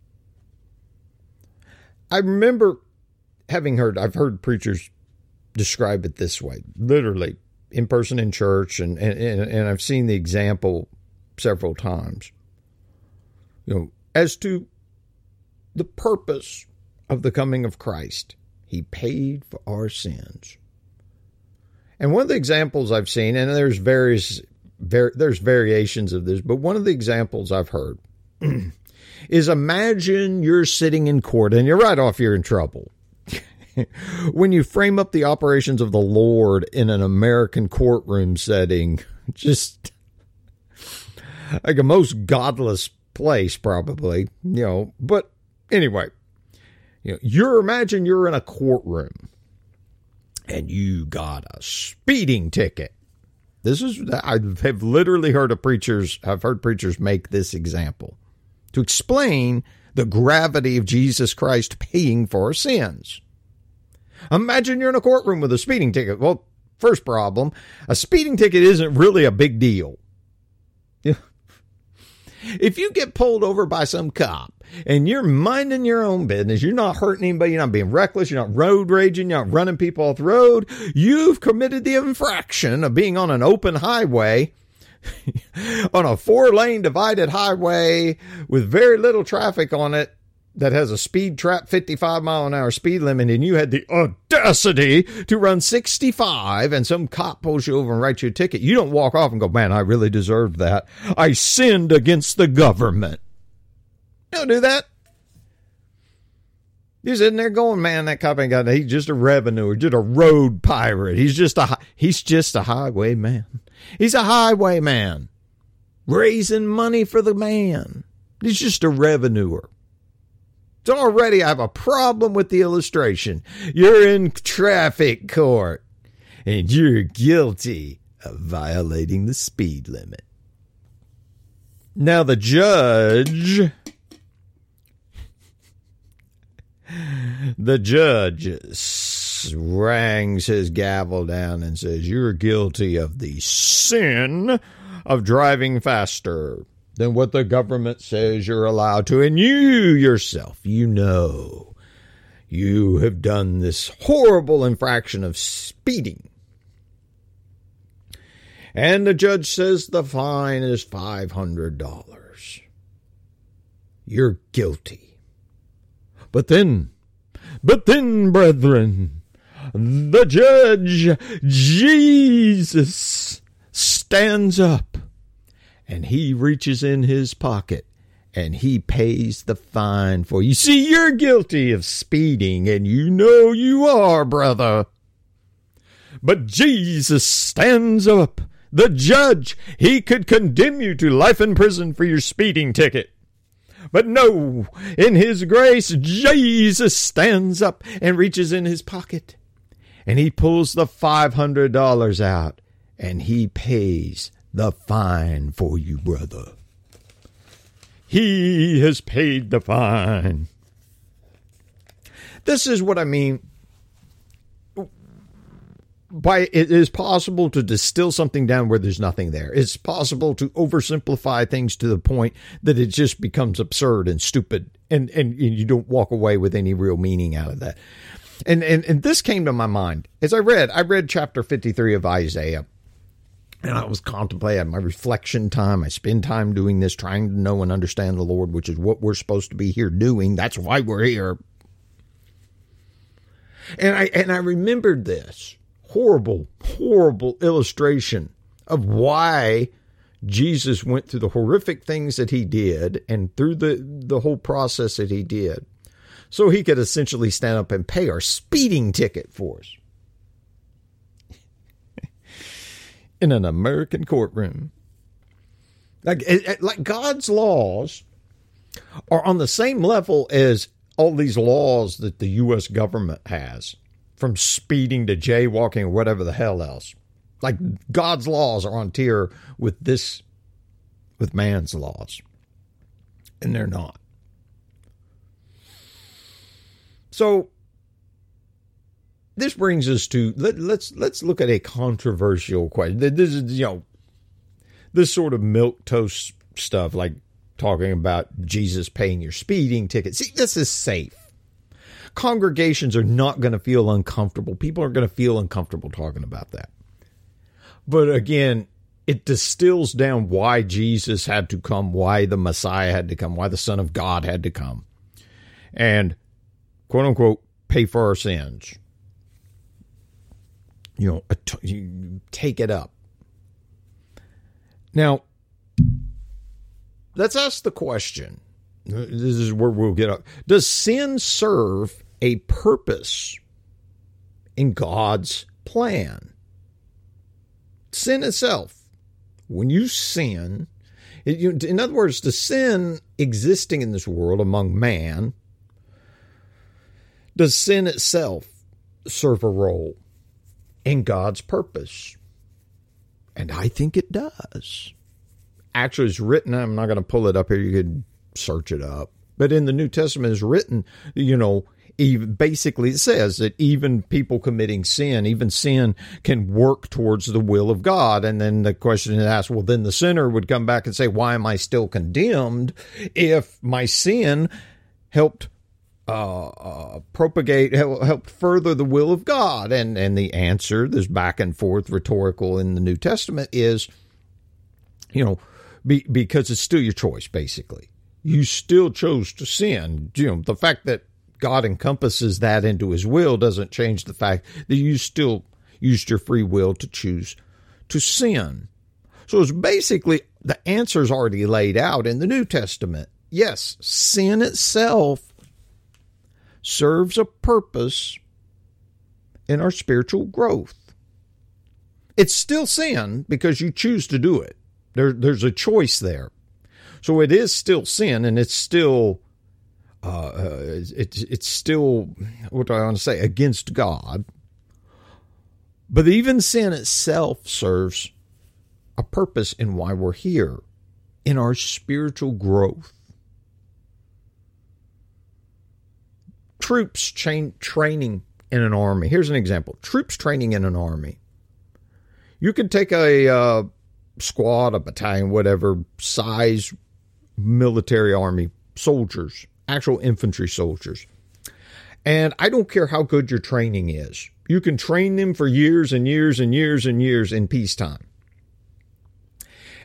I remember I've heard preachers describe it this way, literally in person in church, and I've seen the example several times, as to the purpose of the coming of Christ. He paid for our sins. And one of the examples I've seen, and there's variations of this, but one of the examples I've heard is, imagine you're sitting in court and you're in trouble. When you frame up the operations of the Lord in an American courtroom setting, just like a most godless place, probably, but anyway, imagine you're in a courtroom and you got a speeding ticket. I have literally heard preachers make this example to explain the gravity of Jesus Christ paying for our sins. Imagine you're in a courtroom with a speeding ticket. Well, first problem, a speeding ticket isn't really a big deal. If you get pulled over by some cop and you're minding your own business, you're not hurting anybody, you're not being reckless, you're not road raging, you're not running people off the road, you've committed the infraction of being on an open highway, on a 4-lane divided highway with very little traffic on it, that has a speed trap 55-mile-an-hour speed limit, and you had the audacity to run 65, and some cop pulls you over and writes you a ticket. You don't walk off and go, man, I really deserved that. I sinned against the government. You don't do that. You're sitting there going, man, that cop ain't got that. He's just a revenuer, just a road pirate. He's just a highwayman. He's a highwayman, raising money for the man. He's just a revenuer. So already I have a problem with the illustration. You're in traffic court and you're guilty of violating the speed limit. Now the judge rangs his gavel down and says, you're guilty of the sin of driving faster than what the government says you're allowed to. And you yourself, you have done this horrible infraction of speeding. And the judge says the fine is $500. You're guilty. But then, brethren, the judge, Jesus, stands up and he reaches in his pocket and he pays the fine for you. See, you're guilty of speeding, and you know you are, brother. But Jesus stands up. The judge, he could condemn you to life in prison for your speeding ticket. But no, in his grace, Jesus stands up and reaches in his pocket, and he pulls the $500 out, and he pays the fine for you, brother. He has paid the fine. This is what I mean by it is possible to distill something down where there's nothing there. It's possible to oversimplify things to the point that it just becomes absurd and stupid, and you don't walk away with any real meaning out of that. And this came to my mind as I read chapter 53 of Isaiah. And I was contemplating my reflection time. I spend time doing this, trying to know and understand the Lord, which is what we're supposed to be here doing. That's why we're here. And I remembered this horrible illustration of why Jesus went through the horrific things that he did and through the whole process that he did, so he could essentially stand up and pay our speeding ticket for us. In an American courtroom. Like God's laws are on the same level as all these laws that the U.S. government has, from speeding to jaywalking or whatever the hell else. Like God's laws are on tier with man's laws. And they're not. So this brings us to let's look at a controversial question. This is, this sort of milquetoast stuff, like talking about Jesus paying your speeding ticket. See, this is safe. Congregations are not going to feel uncomfortable. People aren't going to feel uncomfortable talking about that. But again, it distills down why Jesus had to come, why the Messiah had to come, why the Son of God had to come, and quote unquote pay for our sins. You take it up. Now, let's ask the question. This is where we'll get up. Does sin serve a purpose in God's plan? Sin itself. When you sin, in other words, the sin existing in this world among man, does sin itself serve a role in God's purpose? And I think it does. Actually, it's written, I'm not going to pull it up here, you could search it up. But in the New Testament, it's written, even basically it says that even people committing sin, even sin can work towards the will of God. And then the question is asked, well, then the sinner would come back and say, why am I still condemned if my sin helped propagate, help further the will of God? And the answer, this back and forth rhetorical in the New Testament, is, because it's still your choice, basically. You still chose to sin. The fact that God encompasses that into his will doesn't change the fact that you still used your free will to choose to sin. So it's basically, the answer is already laid out in the New Testament. Yes, sin itself serves a purpose in our spiritual growth. It's still sin because you choose to do it. There's a choice there. So it is still sin, and it's still, it's still, what do I want to say, against God. But even sin itself serves a purpose in why we're here, in our spiritual growth. Troops training in an army. Here's an example. Troops training in an army. You could take a squad, a battalion, whatever size military army soldiers, actual infantry soldiers. And I don't care how good your training is. You can train them for years and years and years and years in peacetime.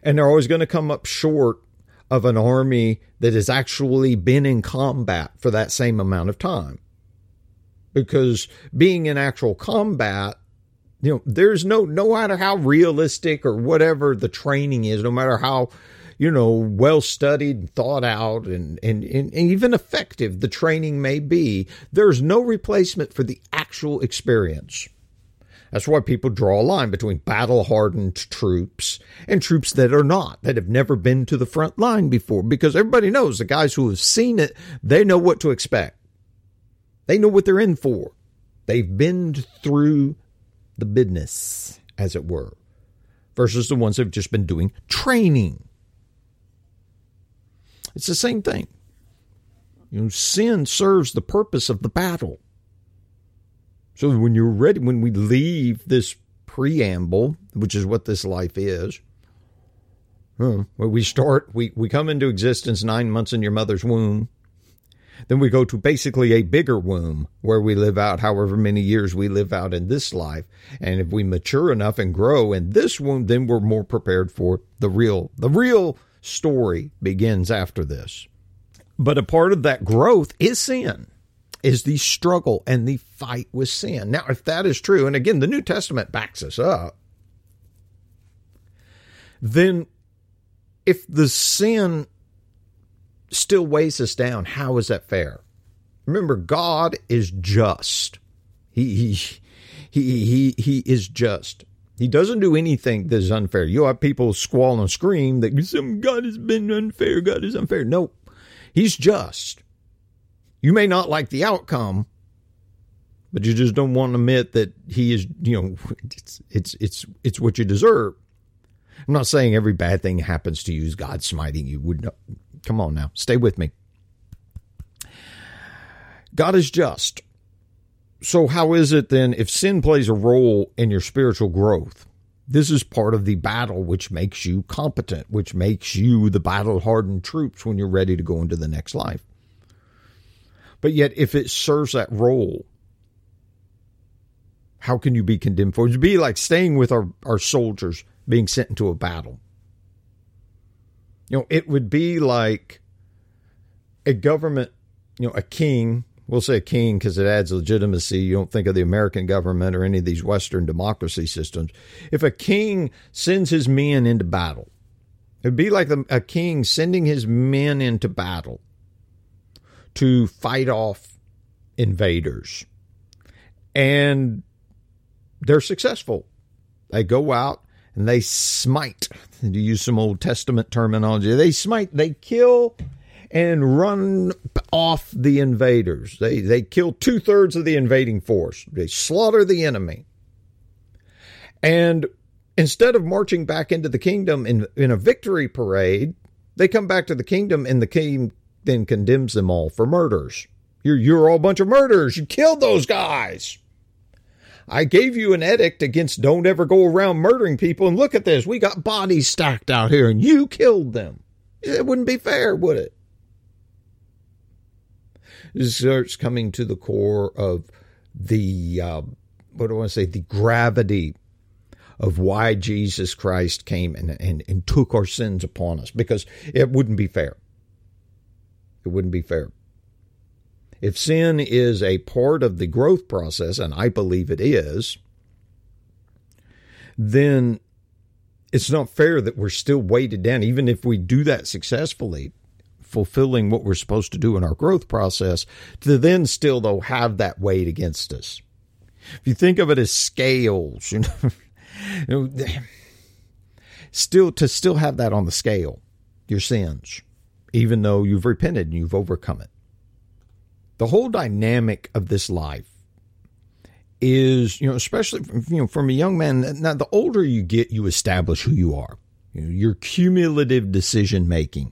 And they're always going to come up short of an army that has actually been in combat for that same amount of time. Because being in actual combat, there's no matter how realistic or whatever the training is, no matter how, well studied and thought out and even effective the training may be, there's no replacement for the actual experience. That's why people draw a line between battle-hardened troops and troops that are not, that have never been to the front line before. Because everybody knows the guys who have seen it, they know what to expect. They know what they're in for. They've been through the business, as it were, versus the ones that have just been doing training. It's the same thing. Sin serves the purpose of the battle. So when you're ready, when we leave this preamble, which is what this life is, where we come into existence 9 months in your mother's womb. Then we go to basically a bigger womb where we live out however many years we live out in this life. And if we mature enough and grow in this womb, then we're more prepared for the real story begins after this. But a part of that growth is sin, is the struggle and the fight with sin. Now, if that is true, and again, the New Testament backs us up, then if the sin still weighs us down, how is that fair? Remember, God is just. He is just. He doesn't do anything that is unfair. You have people squall and scream that God has been unfair, God is unfair. No, he's just. You may not like the but you just don't want to admit that he is, it's what you deserve. I'm not saying every bad thing happens to you is God smiting you. Come on now, stay with me. God is just. So how is it then if sin plays a role in your spiritual growth? This is part of the battle which makes you competent, which makes you the battle-hardened troops when you're ready to go into the next life. But yet, if it serves that role, how can you be condemned for it? It'd be like staying with our soldiers being sent into a battle. It would be like a government, a king. We'll say a king because it adds legitimacy. You don't think of the American government or any of these Western democracy systems. If a king sends his men into battle, it'd be like a king sending his men into battle to fight off invaders. And they're successful. They go out and they smite, to use some Old Testament terminology, they smite, they kill and run off the invaders. They kill 2/3 of the invading force. They slaughter the enemy. And instead of marching back into the kingdom in a victory parade, they come back to the kingdom and the king then condemns them all for murders. You're all a bunch of murderers. You killed those guys. I gave you an edict against don't ever go around murdering people. And look at this. We got bodies stacked out here and you killed them. It wouldn't be fair, would it? This starts coming to the core of the, the gravity of why Jesus Christ came and took our sins upon us. Because it wouldn't be fair. It wouldn't be fair. If sin is a part of the growth process, and I believe it is, then it's not fair that we're still weighted down, even if we do that successfully, fulfilling what we're supposed to do in our growth process, to then still, though, have that weight against us. If you think of it as scales, still have that on the scale, your sins, even though you've repented and you've overcome it. The whole dynamic of this life is, especially, from a young man, now the older you get, you establish who you are. Your cumulative decision making.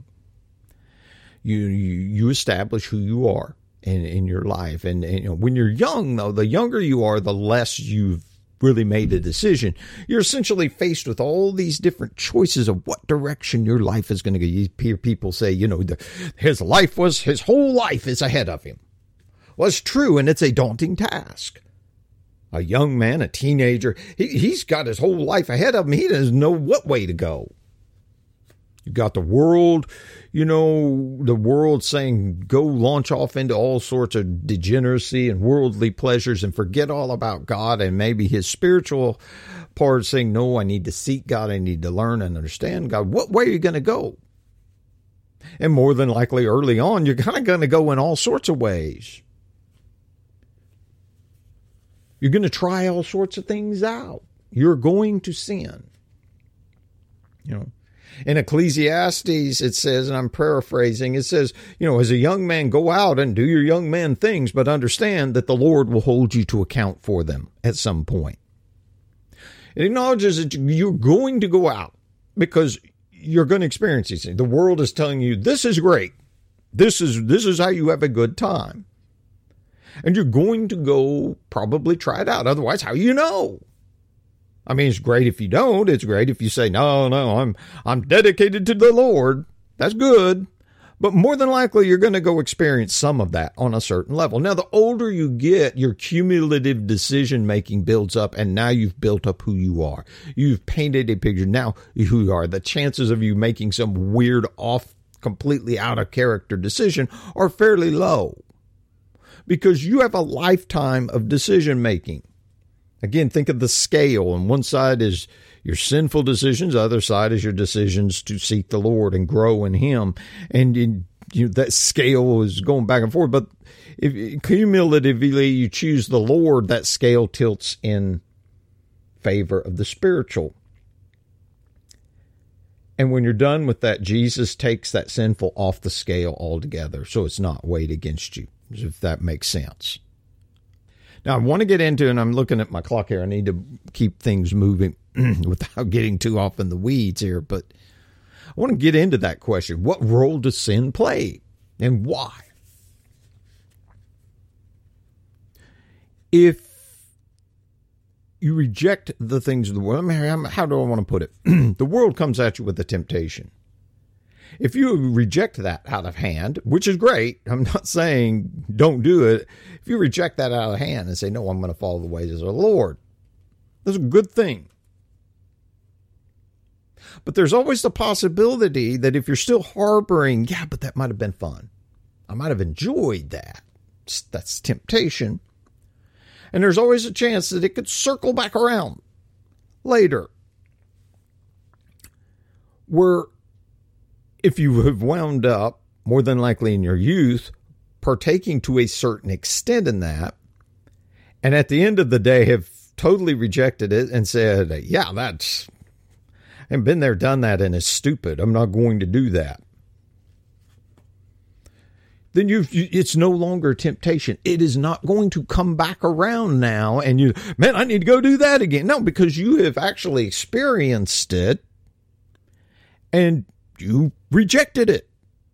You establish who you are in your life. And when you're young, though, the younger you are, the less you've really made a decision. You're essentially faced with all these different choices of what direction your life is going to go. You hear people say, his whole life is ahead of him. Well, it's true, and it's a daunting task. A young man, a teenager, he's got his whole life ahead of him. He doesn't know what way to go. You got the world, the world saying, go launch off into all sorts of degeneracy and worldly pleasures and forget all about God. And maybe his spiritual part saying, no, I need to seek God. I need to learn and understand God. What way are you going to go? And more than likely early on, you're kind of going to go in all sorts of ways. You're going to try all sorts of things out. You're going to sin. In Ecclesiastes, it says, and I'm paraphrasing, it says, as a young man, go out and do your young man things, but understand that the Lord will hold you to account for them at some point. It acknowledges that you're going to go out because you're going to experience these things. The world is telling you, this is great. This is how you have a good time. And you're going to go probably try it out. Otherwise, how do you know? I mean, it's great if you don't. It's great if you say, no, I'm dedicated to the Lord. That's good. But more than likely, you're going to go experience some of that on a certain level. Now, the older you get, your cumulative decision-making builds up, and now you've built up who you are. You've painted a picture. Now, who you are. The chances of you making some weird, completely out-of-character decision are fairly low because you have a lifetime of decision-making. Again, think of the scale. On one side is your sinful decisions. The other side is your decisions to seek the Lord and grow in him. And that scale is going back and forth. But if cumulatively you choose the Lord, that scale tilts in favor of the spiritual. And when you're done with that, Jesus takes that sinful off the scale altogether. So it's not weighed against you, if that makes sense. Now, I want to get into, and I'm looking at my clock here, I need to keep things moving without getting too off in the weeds here, but I want to get into that question. What role does sin play, and why? If you reject the things of the world, how do I want to put it? The world comes at you with a temptation. If you reject that out of hand, which is great, I'm not saying don't do it. If you reject that out of hand and say, no, I'm going to follow the ways of the Lord, that's a good thing. But there's always the possibility that if you're still harboring, but that might have been fun. I might have enjoyed that. That's temptation. And there's always a chance that it could circle back around later. Where if you have wound up, more than likely in your youth, partaking to a certain extent in that, and at the end of the day have totally rejected it and said, I've been there, done that, and it's stupid. I'm not going to do that. Then it's no longer temptation. It is not going to come back around now, and I need to go do that again. No, because you have actually experienced it, and you rejected it.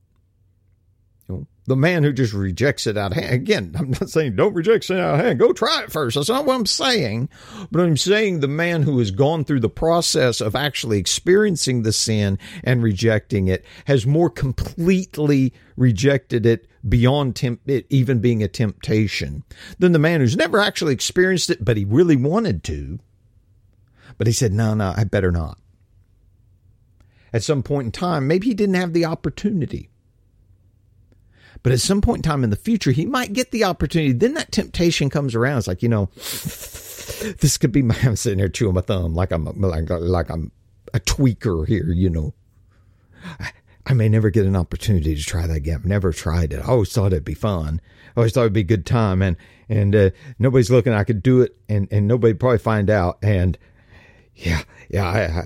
The man who just rejects it out of hand. Again, I'm not saying don't reject sin out of hand. Go try it first. That's not what I'm saying. But I'm saying the man who has gone through the process of actually experiencing the sin and rejecting it has more completely rejected it beyond it even being a temptation than the man who's never actually experienced it, but he really wanted to. But he said, no, I better not. At some point in time, maybe he didn't have the opportunity. But at some point in time in the future, he might get the opportunity. Then that temptation comes around. It's like, this could be I'm sitting there chewing my thumb like I'm a tweaker here, I may never get an opportunity to try that again. I've never tried it. I always thought it'd be fun. I always thought it'd be a good time. And nobody's looking. I could do it, and nobody'd probably find out. And I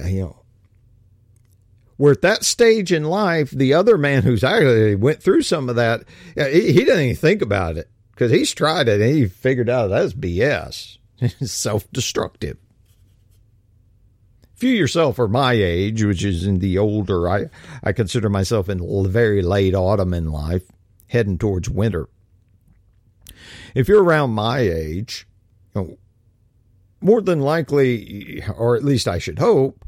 we're at that stage in life, the other man who's actually went through some of that, he doesn't even think about it because he's tried it and he figured out that's BS. It's self-destructive. If you yourself are my age, which is in the older, I consider myself in very late autumn in life, heading towards winter. If you're around my age, more than likely, or at least I should hope,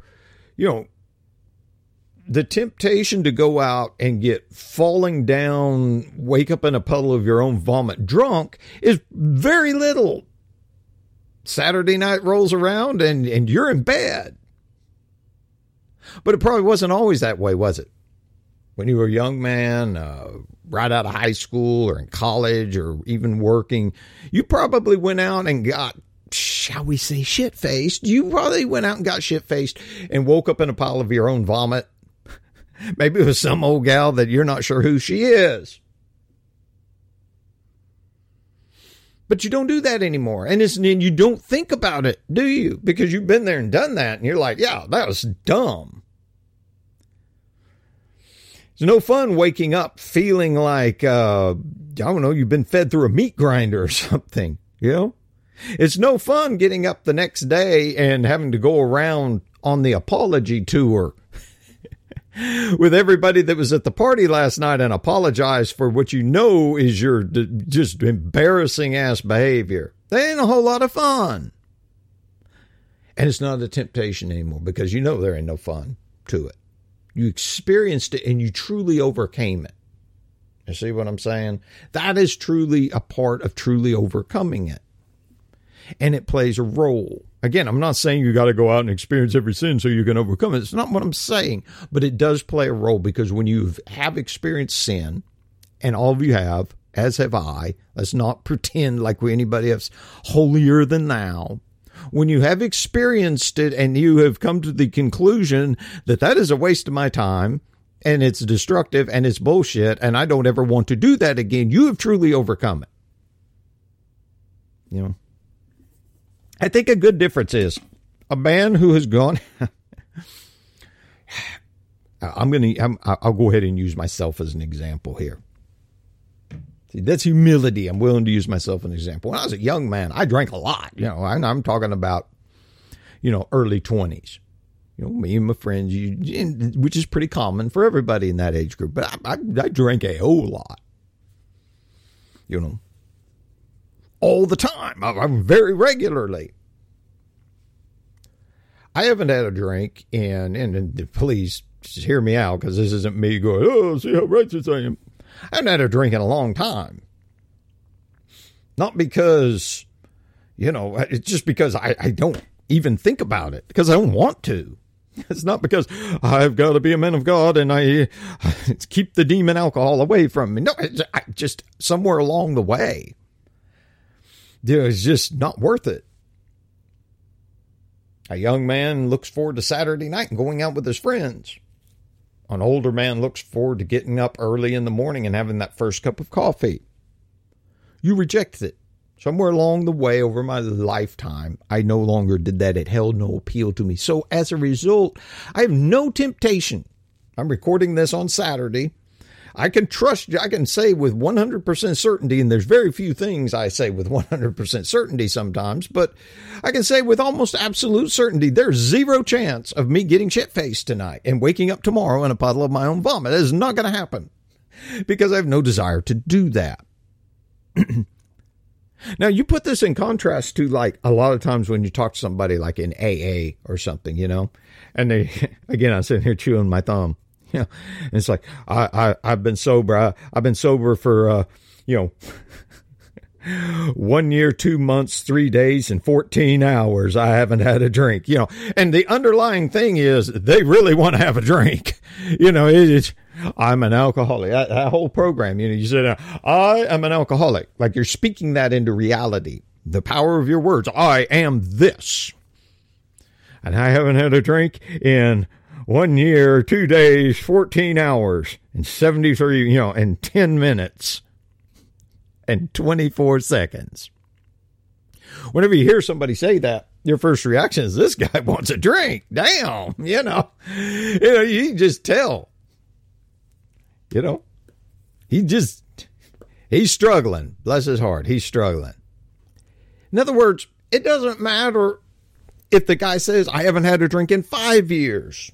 the temptation to go out and get falling down, wake up in a puddle of your own vomit drunk is very little. Saturday night rolls around and you're in bed. But it probably wasn't always that way, was it? When you were a young man, right out of high school or in college or even working, you probably went out and got, shall we say, shit-faced. You probably went out and got shit-faced and woke up in a pile of your own vomit. Maybe it was some old gal that you're not sure who she is. But you don't do that anymore. And you don't think about it, do you? Because you've been there and done that. And you're like, yeah, that was dumb. It's no fun waking up feeling like, I don't know, you've been fed through a meat grinder or something, you know? It's no fun getting up the next day and having to go around on the apology tour with everybody that was at the party last night and apologize for what you know is your just embarrassing ass behavior. That ain't a whole lot of fun. And it's not a temptation anymore because you know there ain't no fun to it. You experienced it and you truly overcame it. You see what I'm saying? That is truly a part of truly overcoming it. And it plays a role. Again, I'm not saying you got to go out and experience every sin so you can overcome it. It's not what I'm saying. But it does play a role because when you have experienced sin, and all of you have, as have I, let's not pretend like anybody else holier than thou. When you have experienced it and you have come to the conclusion that that is a waste of my time and it's destructive and it's bullshit and I don't ever want to do that again, you have truly overcome it. You know, I think a good difference is a man who has gone. I'll go ahead and use myself as an example here. See, that's humility. I'm willing to use myself as an example. When I was a young man, I drank a lot. You know, I'm talking about, early 20s. You know, me and my friends, which is pretty common for everybody in that age group. But I drank a whole lot. All the time. I'm very regularly. I haven't had a drink, and please just hear me out, because this isn't me going, oh, see how righteous I am. I haven't had a drink in a long time. Not because, it's just because I don't even think about it, because I don't want to. It's not because I've got to be a man of God and I keep the demon alcohol away from me. No, just somewhere along the way, it's just not worth it. A young man looks forward to Saturday night and going out with his friends. An older man looks forward to getting up early in the morning and having that first cup of coffee. You rejected it. Somewhere along the way over my lifetime, I no longer did that. It held no appeal to me. So as a result, I have no temptation. I'm recording this on Saturday. I can say with 100% certainty, and there's very few things I say with 100% certainty sometimes, but I can say with almost absolute certainty, there's zero chance of me getting shit-faced tonight and waking up tomorrow in a puddle of my own vomit. That is not going to happen because I have no desire to do that. Now, you put this in contrast to, like, a lot of times when you talk to somebody like in AA or something, and they, again, I'm sitting here chewing my thumb. And it's like, I've been sober. I've been sober for, 1 year, 2 months, 3 days, and 14 hours. I haven't had a drink, and the underlying thing is they really want to have a drink. I'm an alcoholic. That whole program, you said, I am an alcoholic. Like you're speaking that into reality. The power of your words. I am this. And I haven't had a drink in 1 year, 2 days, 14 hours, and 73, and 10 minutes, and 24 seconds. Whenever you hear somebody say that, your first reaction is, this guy wants a drink. Damn, you just tell. He's struggling. Bless his heart. He's struggling. In other words, it doesn't matter if the guy says, I haven't had a drink in 5 years.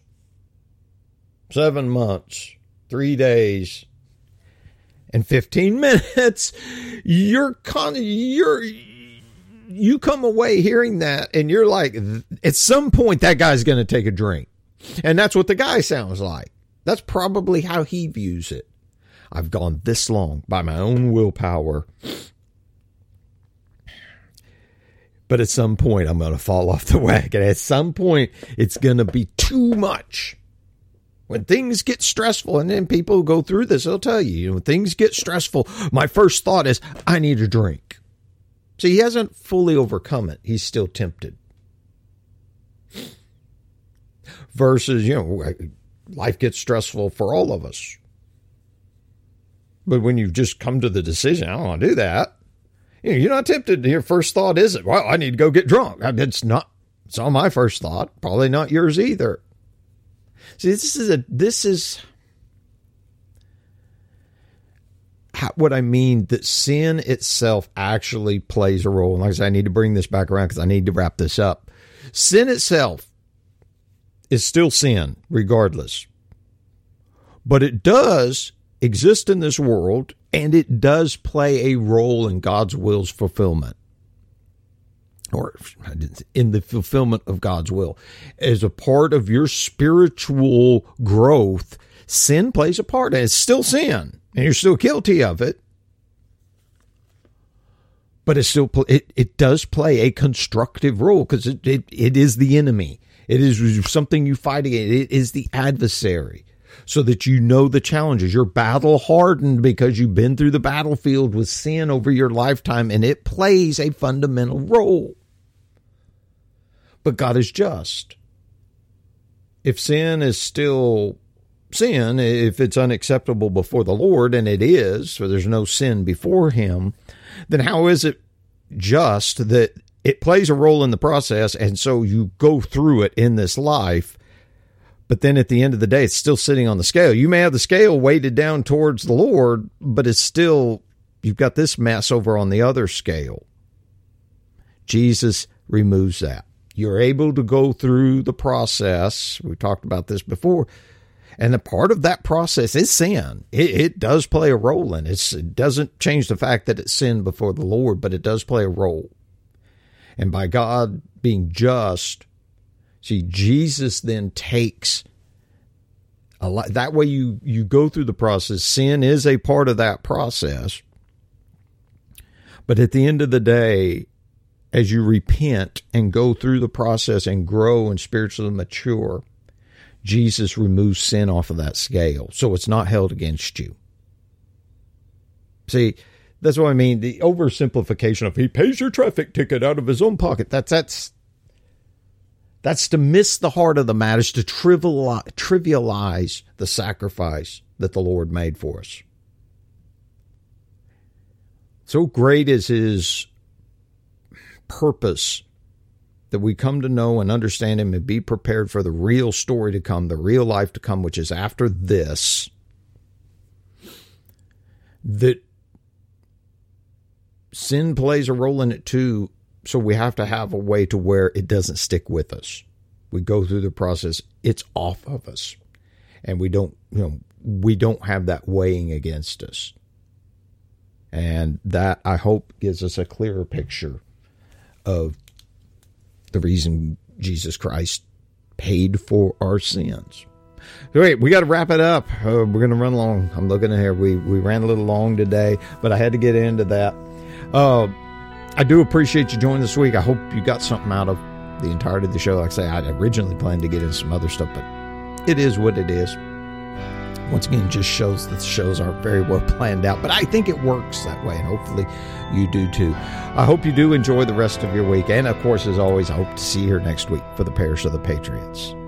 7 months, 3 days, and 15 minutes. You come away hearing that and you're like, at some point that guy's going to take a drink. And that's what the guy sounds like. That's probably how he views it. I've gone this long by my own willpower. But at some point I'm going to fall off the wagon. At some point it's going to be too much. When things get stressful, and then people who go through this, they'll tell you, when things get stressful, my first thought is, I need a drink. See, he hasn't fully overcome it. He's still tempted. Versus, life gets stressful for all of us. But when you just come to the decision, I don't want to do that. You're not tempted. Your first thought isn't, well, I need to go get drunk. It's not my first thought. Probably not yours either. See, this is what I mean, that sin itself actually plays a role. And like I said, I need to bring this back around because I need to wrap this up. Sin itself is still sin, regardless. But it does exist in this world, and it does play a role in God's will's fulfillment. Or in the fulfillment of God's will. As a part of your spiritual growth, sin plays a part. And it's still sin, and you're still guilty of it. But it does play a constructive role, because it is the enemy. It is something you fight against. It is the adversary, so that you know the challenges. You're battle hardened because you've been through the battlefield with sin over your lifetime, and it plays a fundamental role. But God is just. If sin is still sin, if it's unacceptable before the Lord, and it is, so there's no sin before him, then how is it just that it plays a role in the process, and so you go through it in this life, but then at the end of the day, it's still sitting on the scale. You may have the scale weighted down towards the Lord, but it's still, you've got this mess over on the other scale. Jesus removes that. You're able to go through the process. We talked about this before. And a part of that process is sin. It does play a role in it. It doesn't change the fact that it's sin before the Lord, but it does play a role. And by God being just, see, Jesus then takes a lot. That way you go through the process. Sin is a part of that process. But at the end of the day, as you repent and go through the process and grow and spiritually mature, Jesus removes sin off of that scale, so it's not held against you. See, that's what I mean. The oversimplification of he pays your traffic ticket out of his own pocket. That's to miss the heart of the matter, is to trivialize the sacrifice that the Lord made for us. So great is his purpose that we come to know and understand him and be prepared for the real story to come, the real life to come, which is after this, that sin plays a role in it too. So we have to have a way to where it doesn't stick with us. We go through the process, it's off of us, and we don't have that weighing against us. And that, I hope, gives us a clearer picture of the reason Jesus Christ paid for our sins. So wait, we got to wrap it up. We're going to run long. I'm looking at here. We ran a little long today, but I had to get into that. I do appreciate you joining this week. I hope you got something out of the entirety of the show. Like I say, I originally planned to get into some other stuff, but it is what it is. Once again, it just shows that the shows aren't very well planned out, but I think it works that way, and hopefully you do too. I hope you do enjoy the rest of your week, and of course, as always, I hope to see you here next week for the Parish of the Patriots.